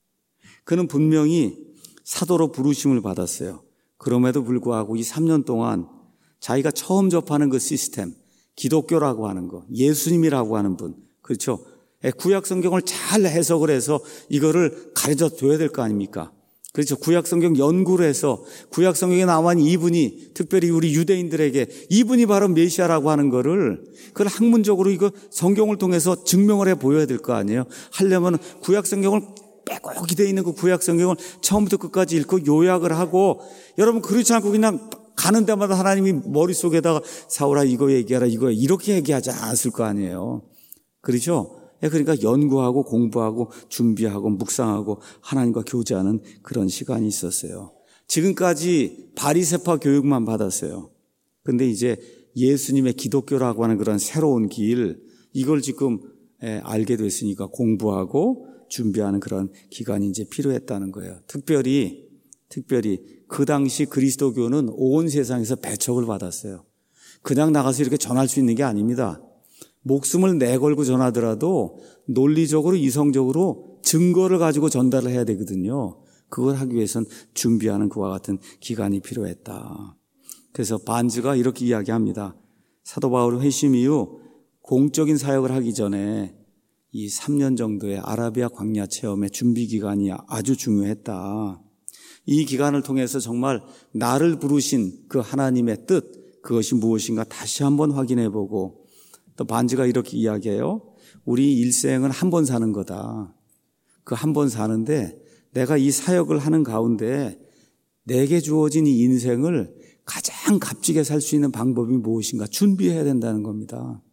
그는 분명히 사도로 부르심을 받았어요. 그럼에도 불구하고 이 삼 년 동안 자기가 처음 접하는 그 시스템, 기독교라고 하는 거, 예수님이라고 하는 분, 그렇죠? 구약 성경을 잘 해석을 해서 이거를 가르쳐 줘야 될 거 아닙니까? 그렇죠. 구약 성경 연구를 해서 구약 성경에 나와 있는 이분이, 특별히 우리 유대인들에게 이분이 바로 메시아라고 하는 거를 그걸 학문적으로 이거 성경을 통해서 증명을 해 보여야 될 거 아니에요. 하려면 구약 성경을 빼곡히 되어 있는 그 구약 성경을 처음부터 끝까지 읽고 요약을 하고, 여러분 그렇지 않고 그냥 가는 데마다 하나님이 머릿속에다가 사울아 이거 얘기하라 이거 이렇게 얘기하지 않았을 거 아니에요. 그렇죠? 그러니까 연구하고 공부하고 준비하고 묵상하고 하나님과 교제하는 그런 시간이 있었어요. 지금까지 바리새파 교육만 받았어요. 그런데 이제 예수님의 기독교라고 하는 그런 새로운 길, 이걸 지금 알게 됐으니까 공부하고 준비하는 그런 기간이 이제 필요했다는 거예요. 특별히 특별히 그 당시 그리스도교는 온 세상에서 배척을 받았어요. 그냥 나가서 이렇게 전할 수 있는 게 아닙니다. 목숨을 내걸고 전하더라도 논리적으로 이성적으로 증거를 가지고 전달을 해야 되거든요. 그걸 하기 위해서는 준비하는 그와 같은 기간이 필요했다. 그래서 반즈가 이렇게 이야기합니다. 사도 바울의 회심 이후 공적인 사역을 하기 전에 이 삼 년 정도의 아라비아 광야 체험의 준비 기간이 아주 중요했다. 이 기간을 통해서 정말 나를 부르신 그 하나님의 뜻, 그것이 무엇인가 다시 한번 확인해보고, 또 반즈가 이렇게 이야기해요. 우리 일생은 한 번 사는 거다. 그 한 번 사는데 내가 이 사역을 하는 가운데 내게 주어진 이 인생을 가장 값지게 살 수 있는 방법이 무엇인가 준비해야 된다는 겁니다.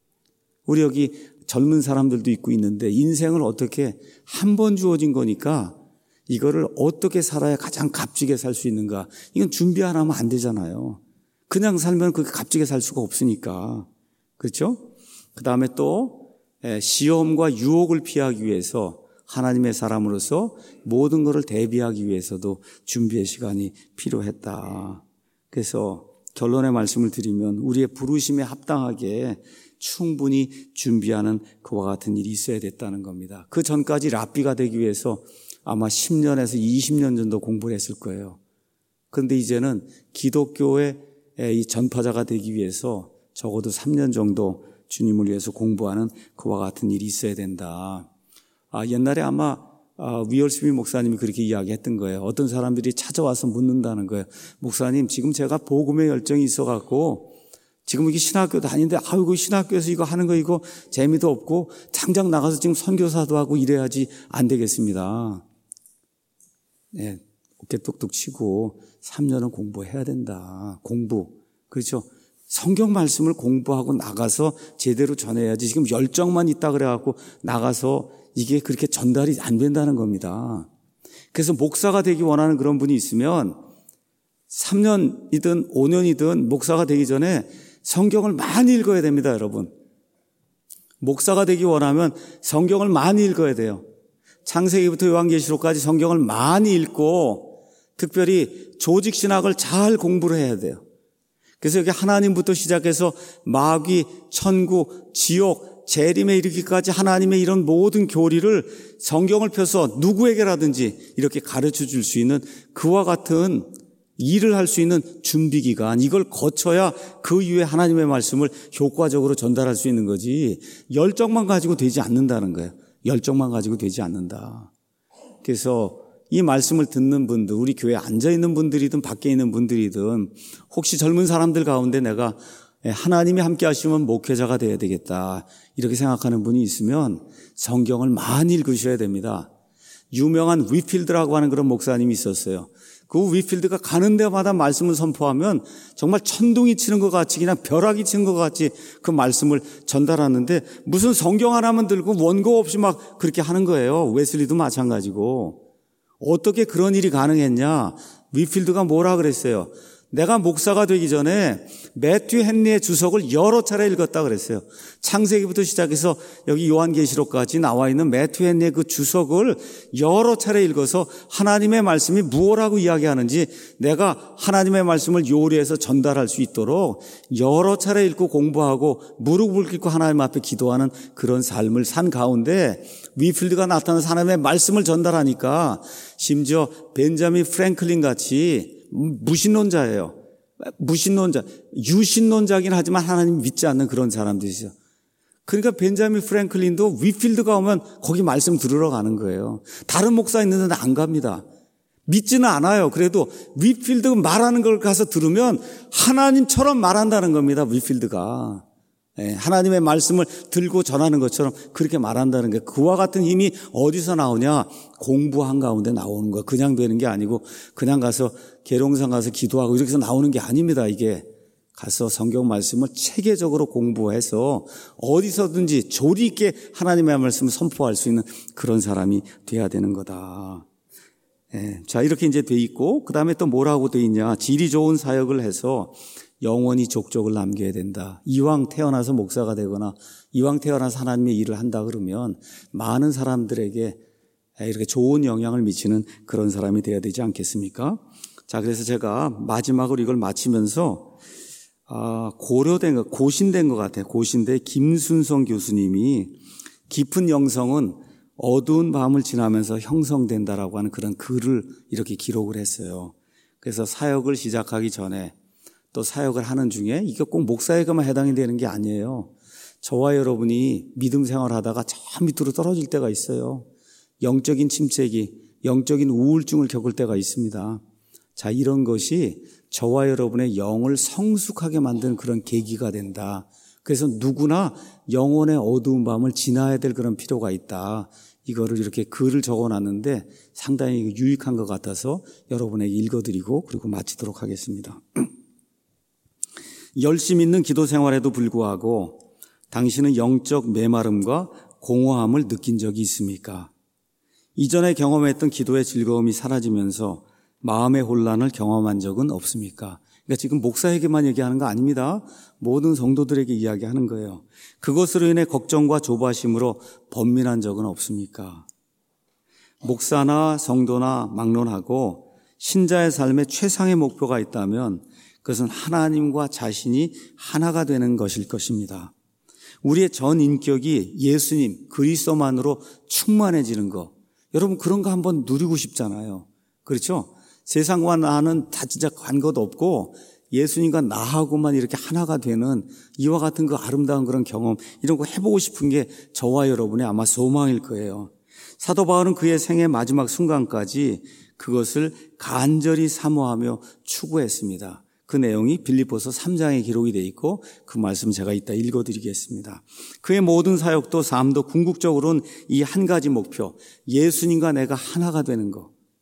우리 여기 젊은 사람들도 있고 있는데 인생을 어떻게 한 번 주어진 거니까 이거를 어떻게 살아야 가장 값지게 살 수 있는가, 이건 준비 안 하면 안 되잖아요. 그냥 살면 그렇게 값지게 살 수가 없으니까. 그렇죠? 그 다음에 또 시험과 유혹을 피하기 위해서 하나님의 사람으로서 모든 것을 대비하기 위해서도 준비의 시간이 필요했다. 그래서 결론의 말씀을 드리면 우리의 부르심에 합당하게 충분히 준비하는 그와 같은 일이 있어야 됐다는 겁니다. 그 전까지 랍비가 되기 위해서 아마 십 년에서 이십 년 정도 공부를 했을 거예요. 그런데 이제는 기독교의 이 전파자가 되기 위해서 적어도 삼 년 정도 주님을 위해서 공부하는 그와 같은 일이 있어야 된다. 아, 옛날에 아마 아, 위얼스비 목사님이 그렇게 이야기했던 거예요. 어떤 사람들이 찾아와서 묻는다는 거예요. 목사님, 지금 제가 복음의 열정이 있어갖고 지금 이게 신학교 다니는데 아이고 신학교에서 이거 하는 거 이거 재미도 없고 당장 나가서 지금 선교사도 하고 이래야지 안 되겠습니다. 네, 어깨 뚝뚝 치고 삼 년은 공부해야 된다. 공부. 그렇죠? 성경 말씀을 공부하고 나가서 제대로 전해야지. 지금 열정만 있다 그래갖고 나가서 이게 그렇게 전달이 안 된다는 겁니다. 그래서 목사가 되기 원하는 그런 분이 있으면 삼 년이든 오 년이든 목사가 되기 전에 성경을 많이 읽어야 됩니다, 여러분. 목사가 되기 원하면 성경을 많이 읽어야 돼요. 창세기부터 요한계시록까지 성경을 많이 읽고 특별히 조직신학을 잘 공부를 해야 돼요. 그래서 여기 하나님부터 시작해서 마귀, 천국, 지옥, 재림에 이르기까지 하나님의 이런 모든 교리를 성경을 펴서 누구에게라든지 이렇게 가르쳐 줄 수 있는 그와 같은 일을 할 수 있는 준비기간, 이걸 거쳐야 그 이후에 하나님의 말씀을 효과적으로 전달할 수 있는 거지 열정만 가지고 되지 않는다는 거예요. 열정만 가지고 되지 않는다. 그래서 이 말씀을 듣는 분들, 우리 교회에 앉아있는 분들이든 밖에 있는 분들이든 혹시 젊은 사람들 가운데 내가 하나님이 함께 하시면 목회자가 돼야 되겠다 이렇게 생각하는 분이 있으면 성경을 많이 읽으셔야 됩니다. 유명한 위필드라고 하는 그런 목사님이 있었어요. 그 위필드가 가는 데마다 말씀을 선포하면 정말 천둥이 치는 것 같이 그냥 벼락이 치는 것 같이 그 말씀을 전달하는데 무슨 성경 하나만 들고 원고 없이 막 그렇게 하는 거예요. 웨슬리도 마찬가지고. 어떻게 그런 일이 가능했냐? 위필드가 뭐라 그랬어요? 내가 목사가 되기 전에 매튜 헨리의 주석을 여러 차례 읽었다 그랬어요. 창세기부터 시작해서 여기 요한계시록까지 나와 있는 매튜 헨리의 그 주석을 여러 차례 읽어서 하나님의 말씀이 무엇라고 이야기하는지 내가 하나님의 말씀을 요리해서 전달할 수 있도록 여러 차례 읽고 공부하고 무릎을 꿇고 하나님 앞에 기도하는 그런 삶을 산 가운데 위필드가 나타나서 하나님의 말씀을 전달하니까 심지어 벤자민 프랭클린 같이 무신론자예요. 무신론자, 유신론자긴 하지만 하나님 믿지 않는 그런 사람들이죠. 그러니까 벤자민 프랭클린도 위필드가 오면 거기 말씀 들으러 가는 거예요. 다른 목사 있는데 안 갑니다. 믿지는 않아요. 그래도 위필드가 말하는 걸 가서 들으면 하나님처럼 말한다는 겁니다. 위필드가. 하나님의 말씀을 들고 전하는 것처럼 그렇게 말한다는 게 그와 같은 힘이 어디서 나오냐? 공부한 가운데 나오는 거야. 그냥 되는 게 아니고 그냥 가서 계룡산 가서 기도하고 이렇게 해서 나오는 게 아닙니다. 이게 가서 성경 말씀을 체계적으로 공부해서 어디서든지 조리 있게 하나님의 말씀을 선포할 수 있는 그런 사람이 돼야 되는 거다. 예. 자, 이렇게 이제 돼 있고 그 다음에 또 뭐라고 돼 있냐? 질이 좋은 사역을 해서 영원히 족족을 남겨야 된다. 이왕 태어나서 목사가 되거나 이왕 태어나서 하나님의 일을 한다 그러면 많은 사람들에게 이렇게 좋은 영향을 미치는 그런 사람이 돼야 되지 않겠습니까? 자, 그래서 제가 마지막으로 이걸 마치면서 아, 고려된 거, 고신된 것 같아요. 고신대 김순성 교수님이 깊은 영성은 어두운 밤을 지나면서 형성된다라고 하는 그런 글을 이렇게 기록을 했어요. 그래서 사역을 시작하기 전에 또 사역을 하는 중에 이게 꼭 목사에게만 해당이 되는 게 아니에요. 저와 여러분이 믿음 생활하다가 저 밑으로 떨어질 때가 있어요. 영적인 침체기, 영적인 우울증을 겪을 때가 있습니다. 자, 이런 것이 저와 여러분의 영을 성숙하게 만드는 그런 계기가 된다. 그래서 누구나 영혼의 어두운 밤을 지나야 될 그런 필요가 있다. 이거를 이렇게 글을 적어놨는데 상당히 유익한 것 같아서 여러분에게 읽어드리고 그리고 마치도록 하겠습니다. 열심 있는 기도 생활에도 불구하고 당신은 영적 메마름과 공허함을 느낀 적이 있습니까? 이전에 경험했던 기도의 즐거움이 사라지면서 마음의 혼란을 경험한 적은 없습니까? 그러니까 지금 목사에게만 얘기하는 거 아닙니다. 모든 성도들에게 이야기하는 거예요. 그것으로 인해 걱정과 조바심으로 번민한 적은 없습니까? 목사나 성도나 막론하고 신자의 삶에 최상의 목표가 있다면 그것은 하나님과 자신이 하나가 되는 것일 것입니다. 우리의 전 인격이 예수님, 그리스도만으로 충만해지는 것. 여러분 그런 거 한번 누리고 싶잖아요. 그렇죠? 세상과 나는 다 진짜 관계도 없고 예수님과 나하고만 이렇게 하나가 되는 이와 같은 그 아름다운 그런 경험 이런 거 해보고 싶은 게 저와 여러분의 아마 소망일 거예요. 사도 바울은 그의 생의 마지막 순간까지 그것을 간절히 사모하며 추구했습니다. 그 내용이 빌립보서 삼 장에 기록이 되어 있고 그 말씀 제가 이따 읽어드리겠습니다. 그의 모든 사역도 삶도 궁극적으로는 이 한 가지 목표, 예수님과 내가 하나가 되는 것.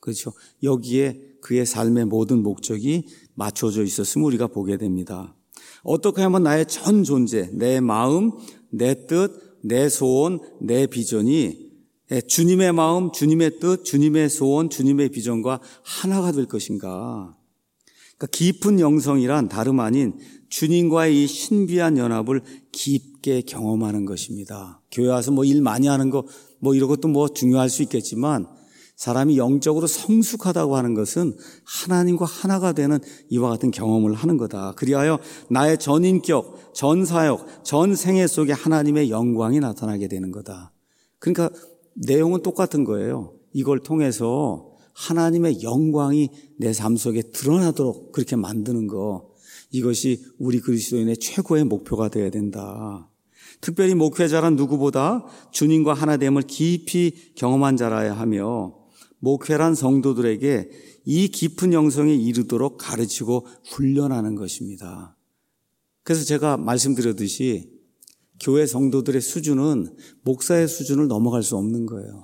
그렇죠. 여기에 그의 삶의 모든 목적이 맞춰져 있었음을 우리가 보게 됩니다. 어떻게 하면 나의 전 존재, 내 마음, 내 뜻, 내 소원, 내 비전이 주님의 마음, 주님의 뜻, 주님의 소원, 주님의 비전과 하나가 될 것인가? 그러니까 깊은 영성이란 다름 아닌 주님과의 이 신비한 연합을 깊게 경험하는 것입니다. 교회 와서 뭐 일 많이 하는 거, 뭐 이런 것도 뭐 중요할 수 있겠지만 사람이 영적으로 성숙하다고 하는 것은 하나님과 하나가 되는 이와 같은 경험을 하는 거다. 그리하여 나의 전 인격, 전 사역, 전 생애 속에 하나님의 영광이 나타나게 되는 거다. 그러니까 내용은 똑같은 거예요. 이걸 통해서 하나님의 영광이 내 삶 속에 드러나도록 그렇게 만드는 거, 이것이 우리 그리스도인의 최고의 목표가 되어야 된다. 특별히 목회자란 누구보다 주님과 하나됨을 깊이 경험한 자라야 하며 목회란 성도들에게 이 깊은 영성에 이르도록 가르치고 훈련하는 것입니다. 그래서 제가 말씀드렸듯이 교회 성도들의 수준은 목사의 수준을 넘어갈 수 없는 거예요.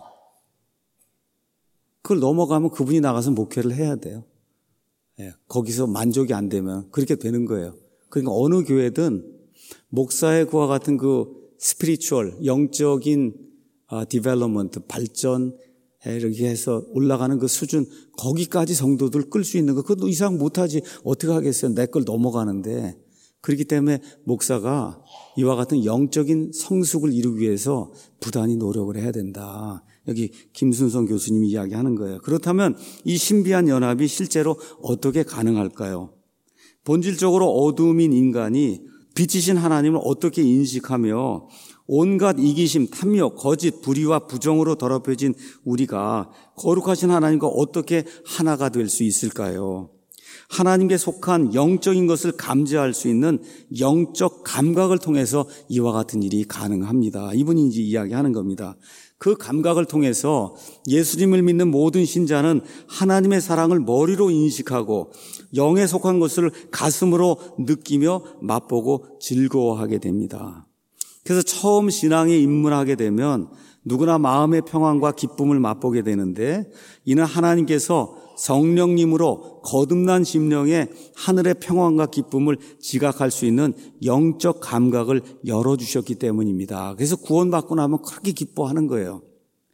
그걸 넘어가면 그분이 나가서 목회를 해야 돼요. 예, 거기서 만족이 안 되면 그렇게 되는 거예요. 그러니까 어느 교회든 목사의 그와 같은 그 스피리추얼, 영적인 아, 디벨롭먼트, 발전 이렇게 해서 올라가는 그 수준, 거기까지 성도들 끌 수 있는 거, 그것도 이상 못하지 어떻게 하겠어요. 내 걸 넘어가는데. 그렇기 때문에 목사가 이와 같은 영적인 성숙을 이루기 위해서 부단히 노력을 해야 된다. 여기 김순성 교수님이 이야기하는 거예요. 그렇다면 이 신비한 연합이 실제로 어떻게 가능할까요? 본질적으로 어두움인 인간이 빛이신 하나님을 어떻게 인식하며 온갖 이기심, 탐욕, 거짓, 불의와 부정으로 더럽혀진 우리가 거룩하신 하나님과 어떻게 하나가 될 수 있을까요? 하나님께 속한 영적인 것을 감지할 수 있는 영적 감각을 통해서 이와 같은 일이 가능합니다. 이분이 이제 이야기하는 겁니다. 그 감각을 통해서 예수님을 믿는 모든 신자는 하나님의 사랑을 머리로 인식하고 영에 속한 것을 가슴으로 느끼며 맛보고 즐거워하게 됩니다. 그래서 처음 신앙에 입문하게 되면 누구나 마음의 평안과 기쁨을 맛보게 되는데, 이는 하나님께서 성령님으로 거듭난 심령에 하늘의 평안과 기쁨을 지각할 수 있는 영적 감각을 열어주셨기 때문입니다. 그래서 구원받고 나면 그렇게 기뻐하는 거예요.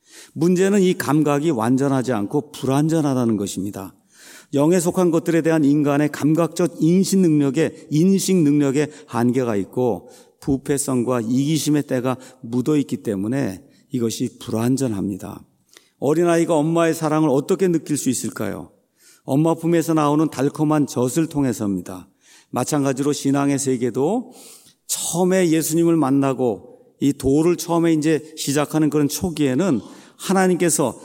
문제는 이 감각이 완전하지 않고 불완전하다는 것입니다. 영에 속한 것들에 대한 인간의 감각적 인식 능력에, 인식 능력에 한계가 있고 부패성과 이기심의 때가 묻어있기 때문에 이것이 불완전합니다. 어린아이가 엄마의 사랑을 어떻게 느낄 수 있을까요? 엄마 품에서 나오는 달콤한 젖을 통해서입니다. 마찬가지로 신앙의 세계도 처음에 예수님을 만나고 이 도를 처음에 이제 시작하는 그런 초기에는 하나님께서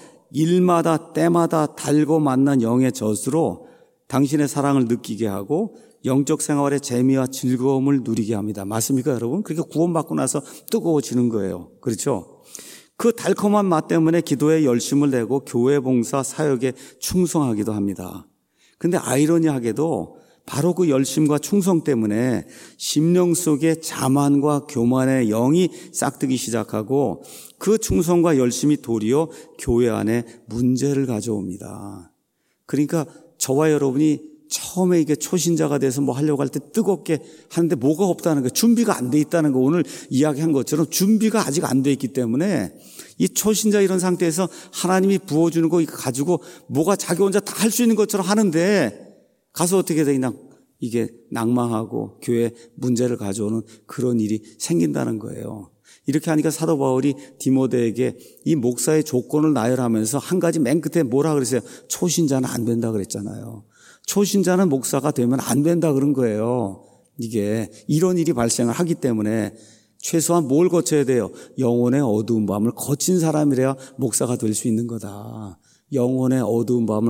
일마다 때마다 달고 만난 영의 젖으로 당신의 사랑을 느끼게 하고 영적 생활의 재미와 즐거움을 누리게 합니다. 맞습니까, 여러분? 그러니까 구원받고 나서 뜨거워지는 거예요. 그렇죠? 그 달콤한 맛 때문에 기도에 열심을 내고 교회 봉사 사역에 충성하기도 합니다. 그런데 아이러니하게도 바로 그 열심과 충성 때문에 심령 속에 자만과 교만의 영이 싹트기 시작하고 그 충성과 열심이 도리어 교회 안에 문제를 가져옵니다. 그러니까 저와 여러분이 처음에 이게 초신자가 돼서 뭐 하려고 할 때 뜨겁게 하는데 뭐가 없다는 거, 준비가 안 돼 있다는 거, 오늘 이야기한 것처럼 준비가 아직 안 돼 있기 때문에 이 초신자 이런 상태에서 하나님이 부어주는 거 가지고 뭐가 자기 혼자 다 할 수 있는 것처럼 하는데 가서 어떻게 되냐, 이게 낭망하고 교회에 문제를 가져오는 그런 일이 생긴다는 거예요. 이렇게 하니까 사도 바울이 디모데에게 이 목사의 조건을 나열하면서 한 가지 맨 끝에 뭐라 그랬어요? 초신자는 안 된다 그랬잖아요. 초신자는 목사가 되면 안 된다 그런 거예요. 이게 이런 일이 발생을 하기 때문에 최소한 뭘 거쳐야 돼요? 영혼의 어두운 밤을 거친 사람이래야 목사가 될 수 있는 거다. 영혼의 어두운 밤을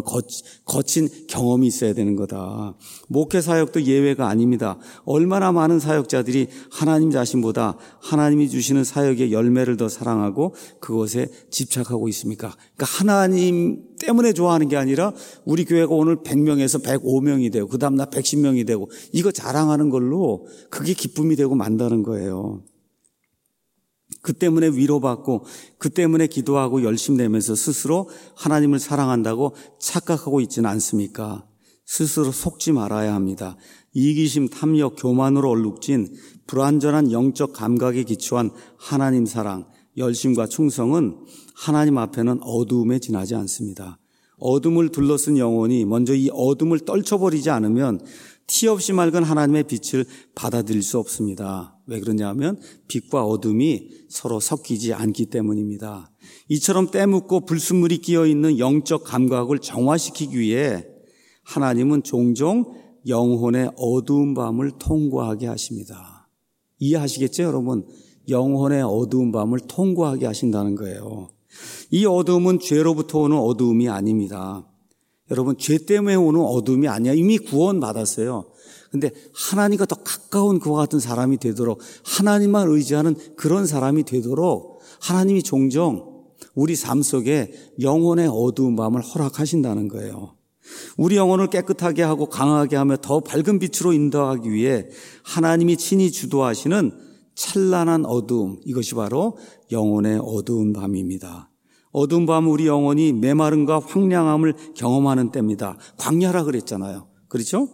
거친 경험이 있어야 되는 거다. 목회 사역도 예외가 아닙니다. 얼마나 많은 사역자들이 하나님 자신보다 하나님이 주시는 사역의 열매를 더 사랑하고 그것에 집착하고 있습니까? 그러니까 하나님 때문에 좋아하는 게 아니라 우리 교회가 오늘 백 명에서 백오 명이 되고 그 다음 날 백십 명이 되고 이거 자랑하는 걸로 그게 기쁨이 되고 만다는 거예요. 그 때문에 위로받고 그 때문에 기도하고 열심 내면서 스스로 하나님을 사랑한다고 착각하고 있지는 않습니까? 스스로 속지 말아야 합니다. 이기심, 탐욕, 교만으로 얼룩진 불완전한 영적 감각에 기초한 하나님 사랑, 열심과 충성은 하나님 앞에는 어두움에 지나지 않습니다. 어둠을 둘러쓴 영혼이 먼저 이 어둠을 떨쳐버리지 않으면 티 없이 맑은 하나님의 빛을 받아들일 수 없습니다. 왜 그러냐면 빛과 어둠이 서로 섞이지 않기 때문입니다. 이처럼 때묻고 불순물이 끼어있는 영적 감각을 정화시키기 위해 하나님은 종종 영혼의 어두운 밤을 통과하게 하십니다. 이해하시겠죠, 여러분? 영혼의 어두운 밤을 통과하게 하신다는 거예요. 이 어두움은 죄로부터 오는 어두움이 아닙니다. 여러분, 죄 때문에 오는 어두움이 아니야. 이미 구원 받았어요. 근데 하나님과 더 가까운 그와 같은 사람이 되도록, 하나님만 의지하는 그런 사람이 되도록 하나님이 종종 우리 삶 속에 영혼의 어두운 밤을 허락하신다는 거예요. 우리 영혼을 깨끗하게 하고 강하게 하며 더 밝은 빛으로 인도하기 위해 하나님이 친히 주도하시는 찬란한 어두움, 이것이 바로 영혼의 어두운 밤입니다. 어두운 밤 우리 영혼이 메마름과 황량함을 경험하는 때입니다. 광야라 그랬잖아요. 그렇죠?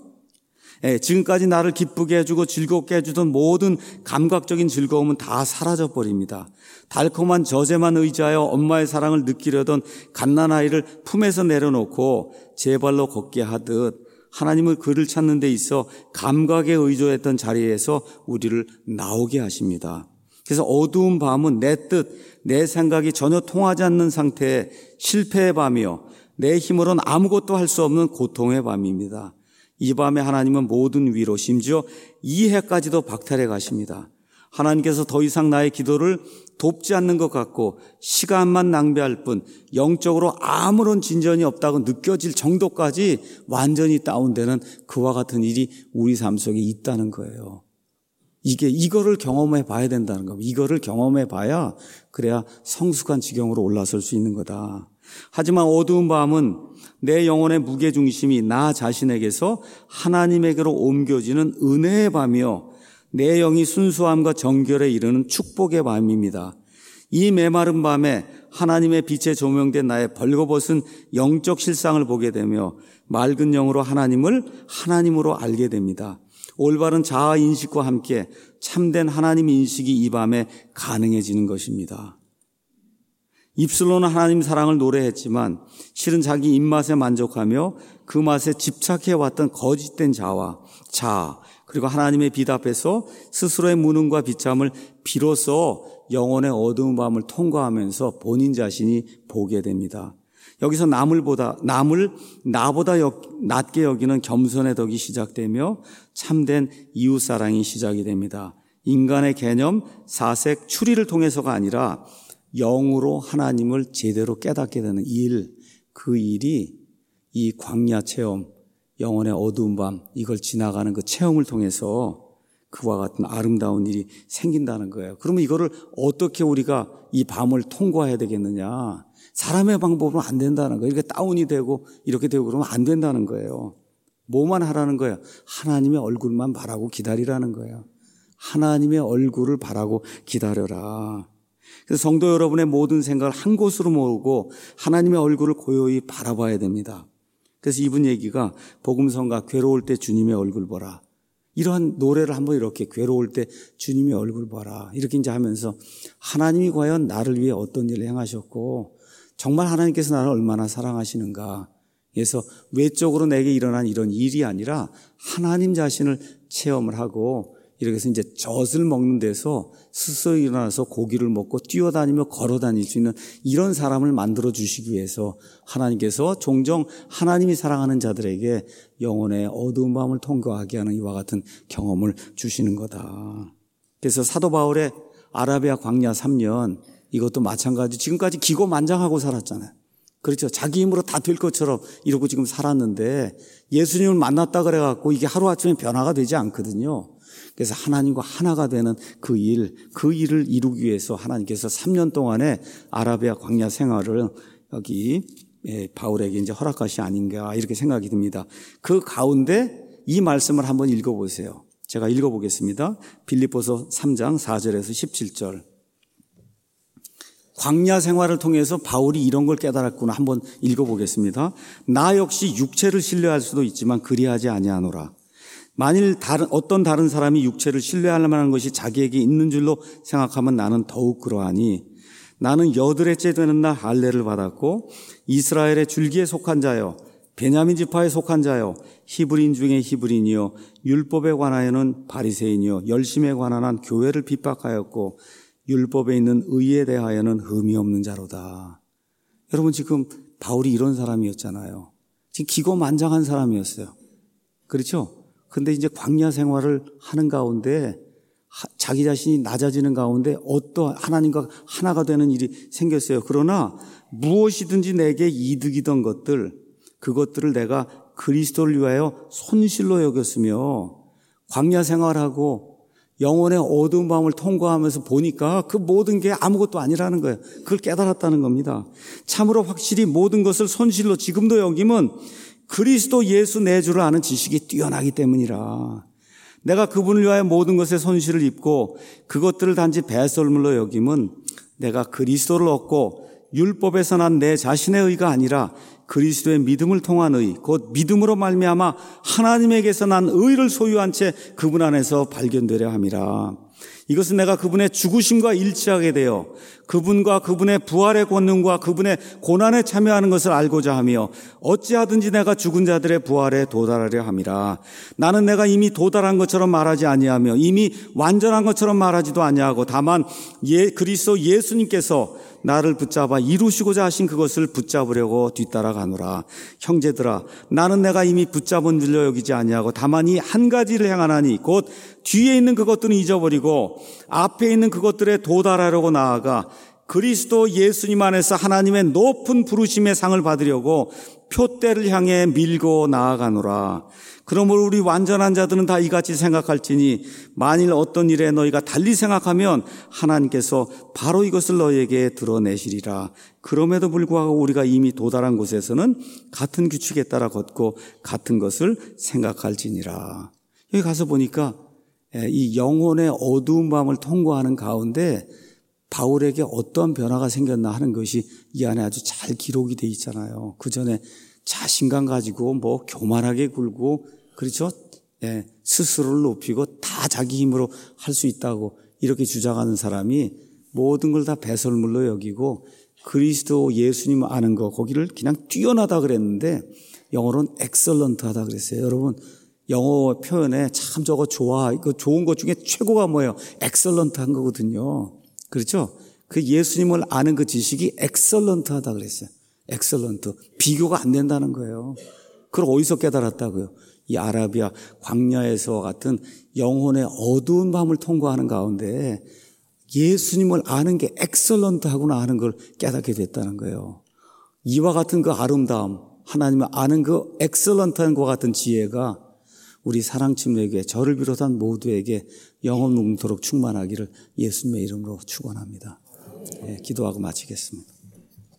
예, 지금까지 나를 기쁘게 해주고 즐겁게 해주던 모든 감각적인 즐거움은 다 사라져버립니다. 달콤한 젖에만 의지하여 엄마의 사랑을 느끼려던 갓난아이를 품에서 내려놓고 제 발로 걷게 하듯 하나님은 그를 찾는 데 있어 감각에 의존했던 자리에서 우리를 나오게 하십니다. 그래서 어두운 밤은 내 뜻, 내 생각이 전혀 통하지 않는 상태의 실패의 밤이요, 내 힘으로는 아무것도 할 수 없는 고통의 밤입니다. 이 밤에 하나님은 모든 위로, 심지어 이해까지도 박탈해 가십니다. 하나님께서 더 이상 나의 기도를 돕지 않는 것 같고 시간만 낭비할 뿐 영적으로 아무런 진전이 없다고 느껴질 정도까지 완전히 다운되는 그와 같은 일이 우리 삶 속에 있다는 거예요. 이게 이거를 경험해 봐야 된다는 겁니다. 이거를 경험해 봐야 그래야 성숙한 지경으로 올라설 수 있는 거다. 하지만 어두운 밤은 내 영혼의 무게중심이 나 자신에게서 하나님에게로 옮겨지는 은혜의 밤이요, 내 영이 순수함과 정결에 이르는 축복의 밤입니다. 이 메마른 밤에 하나님의 빛에 조명된 나의 벌거벗은 영적 실상을 보게 되며 맑은 영으로 하나님을 하나님으로 알게 됩니다. 올바른 자아 인식과 함께 참된 하나님 인식이 이 밤에 가능해지는 것입니다. 입술로는 하나님 사랑을 노래했지만 실은 자기 입맛에 만족하며 그 맛에 집착해왔던 거짓된 자와 자, 그리고 하나님의 빛 앞에서 스스로의 무능과 비참을 비로소 영혼의 어두운 밤을 통과하면서 본인 자신이 보게 됩니다. 여기서 남을 보다, 남을 나보다 여, 낮게 여기는 겸손의 덕이 시작되며 참된 이웃사랑이 시작이 됩니다. 인간의 개념, 사색, 추리를 통해서가 아니라 영으로 하나님을 제대로 깨닫게 되는 일, 그 일이 이 광야 체험, 영혼의 어두운 밤, 이걸 지나가는 그 체험을 통해서 그와 같은 아름다운 일이 생긴다는 거예요. 그러면 이거를 어떻게 우리가 이 밤을 통과해야 되겠느냐? 사람의 방법은 안 된다는 거예요. 이렇게 다운이 되고 이렇게 되고 그러면 안 된다는 거예요. 뭐만 하라는 거예요? 하나님의 얼굴만 바라고 기다리라는 거예요. 하나님의 얼굴을 바라고 기다려라. 그래서 성도 여러분의 모든 생각을 한 곳으로 모으고 하나님의 얼굴을 고요히 바라봐야 됩니다. 그래서 이분 얘기가 복음성가 괴로울 때 주님의 얼굴 보라. 이러한 노래를 한번 이렇게 괴로울 때 주님의 얼굴 보라. 이렇게 이제 하면서 하나님이 과연 나를 위해 어떤 일을 행하셨고 정말 하나님께서 나를 얼마나 사랑하시는가. 그래서 외적으로 내게 일어난 이런 일이 아니라 하나님 자신을 체험을 하고 이렇게 해서 이제 젖을 먹는 데서 스스로 일어나서 고기를 먹고 뛰어다니며 걸어다닐 수 있는 이런 사람을 만들어 주시기 위해서 하나님께서 종종 하나님이 사랑하는 자들에게 영혼의 어두운 밤을 통과하게 하는 이와 같은 경험을 주시는 거다. 그래서 사도 바울의 아라비아 광야 삼 년, 이것도 마찬가지. 지금까지 기고만장하고 살았잖아요. 그렇죠. 자기 힘으로 다 될 것처럼 이러고 지금 살았는데 예수님을 만났다 그래갖고 이게 하루아침에 변화가 되지 않거든요. 그래서 하나님과 하나가 되는 그 일, 그 일을 이루기 위해서 하나님께서 삼 년 동안의 아라비아 광야 생활을 여기 바울에게 이제 허락한 것이 아닌가 이렇게 생각이 듭니다. 그 가운데 이 말씀을 한번 읽어보세요. 제가 읽어보겠습니다. 빌립보서 삼 장 사 절에서 십칠 절. 광야 생활을 통해서 바울이 이런 걸 깨달았구나. 한번 읽어보겠습니다. 나 역시 육체를 신뢰할 수도 있지만 그리하지 아니하노라. 만일 다른 어떤 다른 사람이 육체를 신뢰할 만한 것이 자기에게 있는 줄로 생각하면 나는 더욱 그러하니 나는 여드레째 되는 날 할례를 받았고 이스라엘의 줄기에 속한 자여 베냐민 지파에 속한 자여 히브리인 중에 히브리인이요 율법에 관하여는 바리새인이요 열심에 관한 한 교회를 핍박하였고 율법에 있는 의에 대하여는 흠이 없는 자로다. 여러분 지금 바울이 이런 사람이었잖아요. 지금 기고만장한 사람이었어요. 그렇죠? 근데 이제 광야 생활을 하는 가운데 자기 자신이 낮아지는 가운데 어떠한 하나님과 하나가 되는 일이 생겼어요. 그러나 무엇이든지 내게 이득이던 것들, 그것들을 내가 그리스도를 위하여 손실로 여겼으며 광야 생활하고 영혼의 어두운 밤을 통과하면서 보니까 그 모든 게 아무것도 아니라는 거예요. 그걸 깨달았다는 겁니다. 참으로 확실히 모든 것을 손실로 지금도 여김은 그리스도 예수 내 주를 아는 지식이 뛰어나기 때문이라. 내가 그분을 위하여 모든 것에 손실을 입고 그것들을 단지 배설물로 여김은 내가 그리스도를 얻고 율법에서 난 내 자신의 의가 아니라 그리스도의 믿음을 통한 의, 곧 믿음으로 말미암아 하나님에게서 난 의를 소유한 채 그분 안에서 발견되려 함이라. 이것은 내가 그분의 죽으심과 일치하게 되어 그분과 그분의 부활의 권능과 그분의 고난에 참여하는 것을 알고자 하며 어찌하든지 내가 죽은 자들의 부활에 도달하려 함이라. 나는 내가 이미 도달한 것처럼 말하지 아니하며 이미 완전한 것처럼 말하지도 아니하고 다만 예, 그리스도 예수님께서 나를 붙잡아 이루시고자 하신 그것을 붙잡으려고 뒤따라가노라. 형제들아, 나는 내가 이미 붙잡은 줄로 여기지 아니하고 다만 이 한 가지를 행하나니 곧 뒤에 있는 그것들은 잊어버리고 앞에 있는 그것들에 도달하려고 나아가 그리스도 예수님 안에서 하나님의 높은 부르심의 상을 받으려고 표대를 향해 밀고 나아가노라. 그러므로 우리 완전한 자들은 다 이같이 생각할지니 만일 어떤 일에 너희가 달리 생각하면 하나님께서 바로 이것을 너희에게 드러내시리라. 그럼에도 불구하고 우리가 이미 도달한 곳에서는 같은 규칙에 따라 걷고 같은 것을 생각할지니라. 여기 가서 보니까 이 영혼의 어두운 밤을 통과하는 가운데 바울에게 어떠한 변화가 생겼나 하는 것이 이 안에 아주 잘 기록이 돼 있잖아요. 그 전에 자신감 가지고 뭐 교만하게 굴고 그렇죠? 예, 스스로를 높이고 다 자기 힘으로 할 수 있다고 이렇게 주장하는 사람이 모든 걸 다 배설물로 여기고 그리스도 예수님 아는 거 거기를 그냥 뛰어나다 그랬는데 영어로는 엑설런트하다 그랬어요. 여러분 영어 표현에 참 저거 좋아, 그 좋은 것 중에 최고가 뭐예요? 엑설런트한 거거든요. 그렇죠? 그 예수님을 아는 그 지식이 엑설런트하다 그랬어요. 엑설런트. 비교가 안 된다는 거예요. 그걸 어디서 깨달았다고요? 이 아라비아 광야에서와 같은 영혼의 어두운 밤을 통과하는 가운데 예수님을 아는 게 엑설런트하구나 하는 걸 깨닫게 됐다는 거예요. 이와 같은 그 아름다움, 하나님을 아는 그 엑설런트한 것 같은 지혜가 우리 사랑친구에게 저를 비롯한 모두에게 영원 묵도록 충만하기를 예수님의 이름으로 축원합니다. 예, 기도하고 마치겠습니다.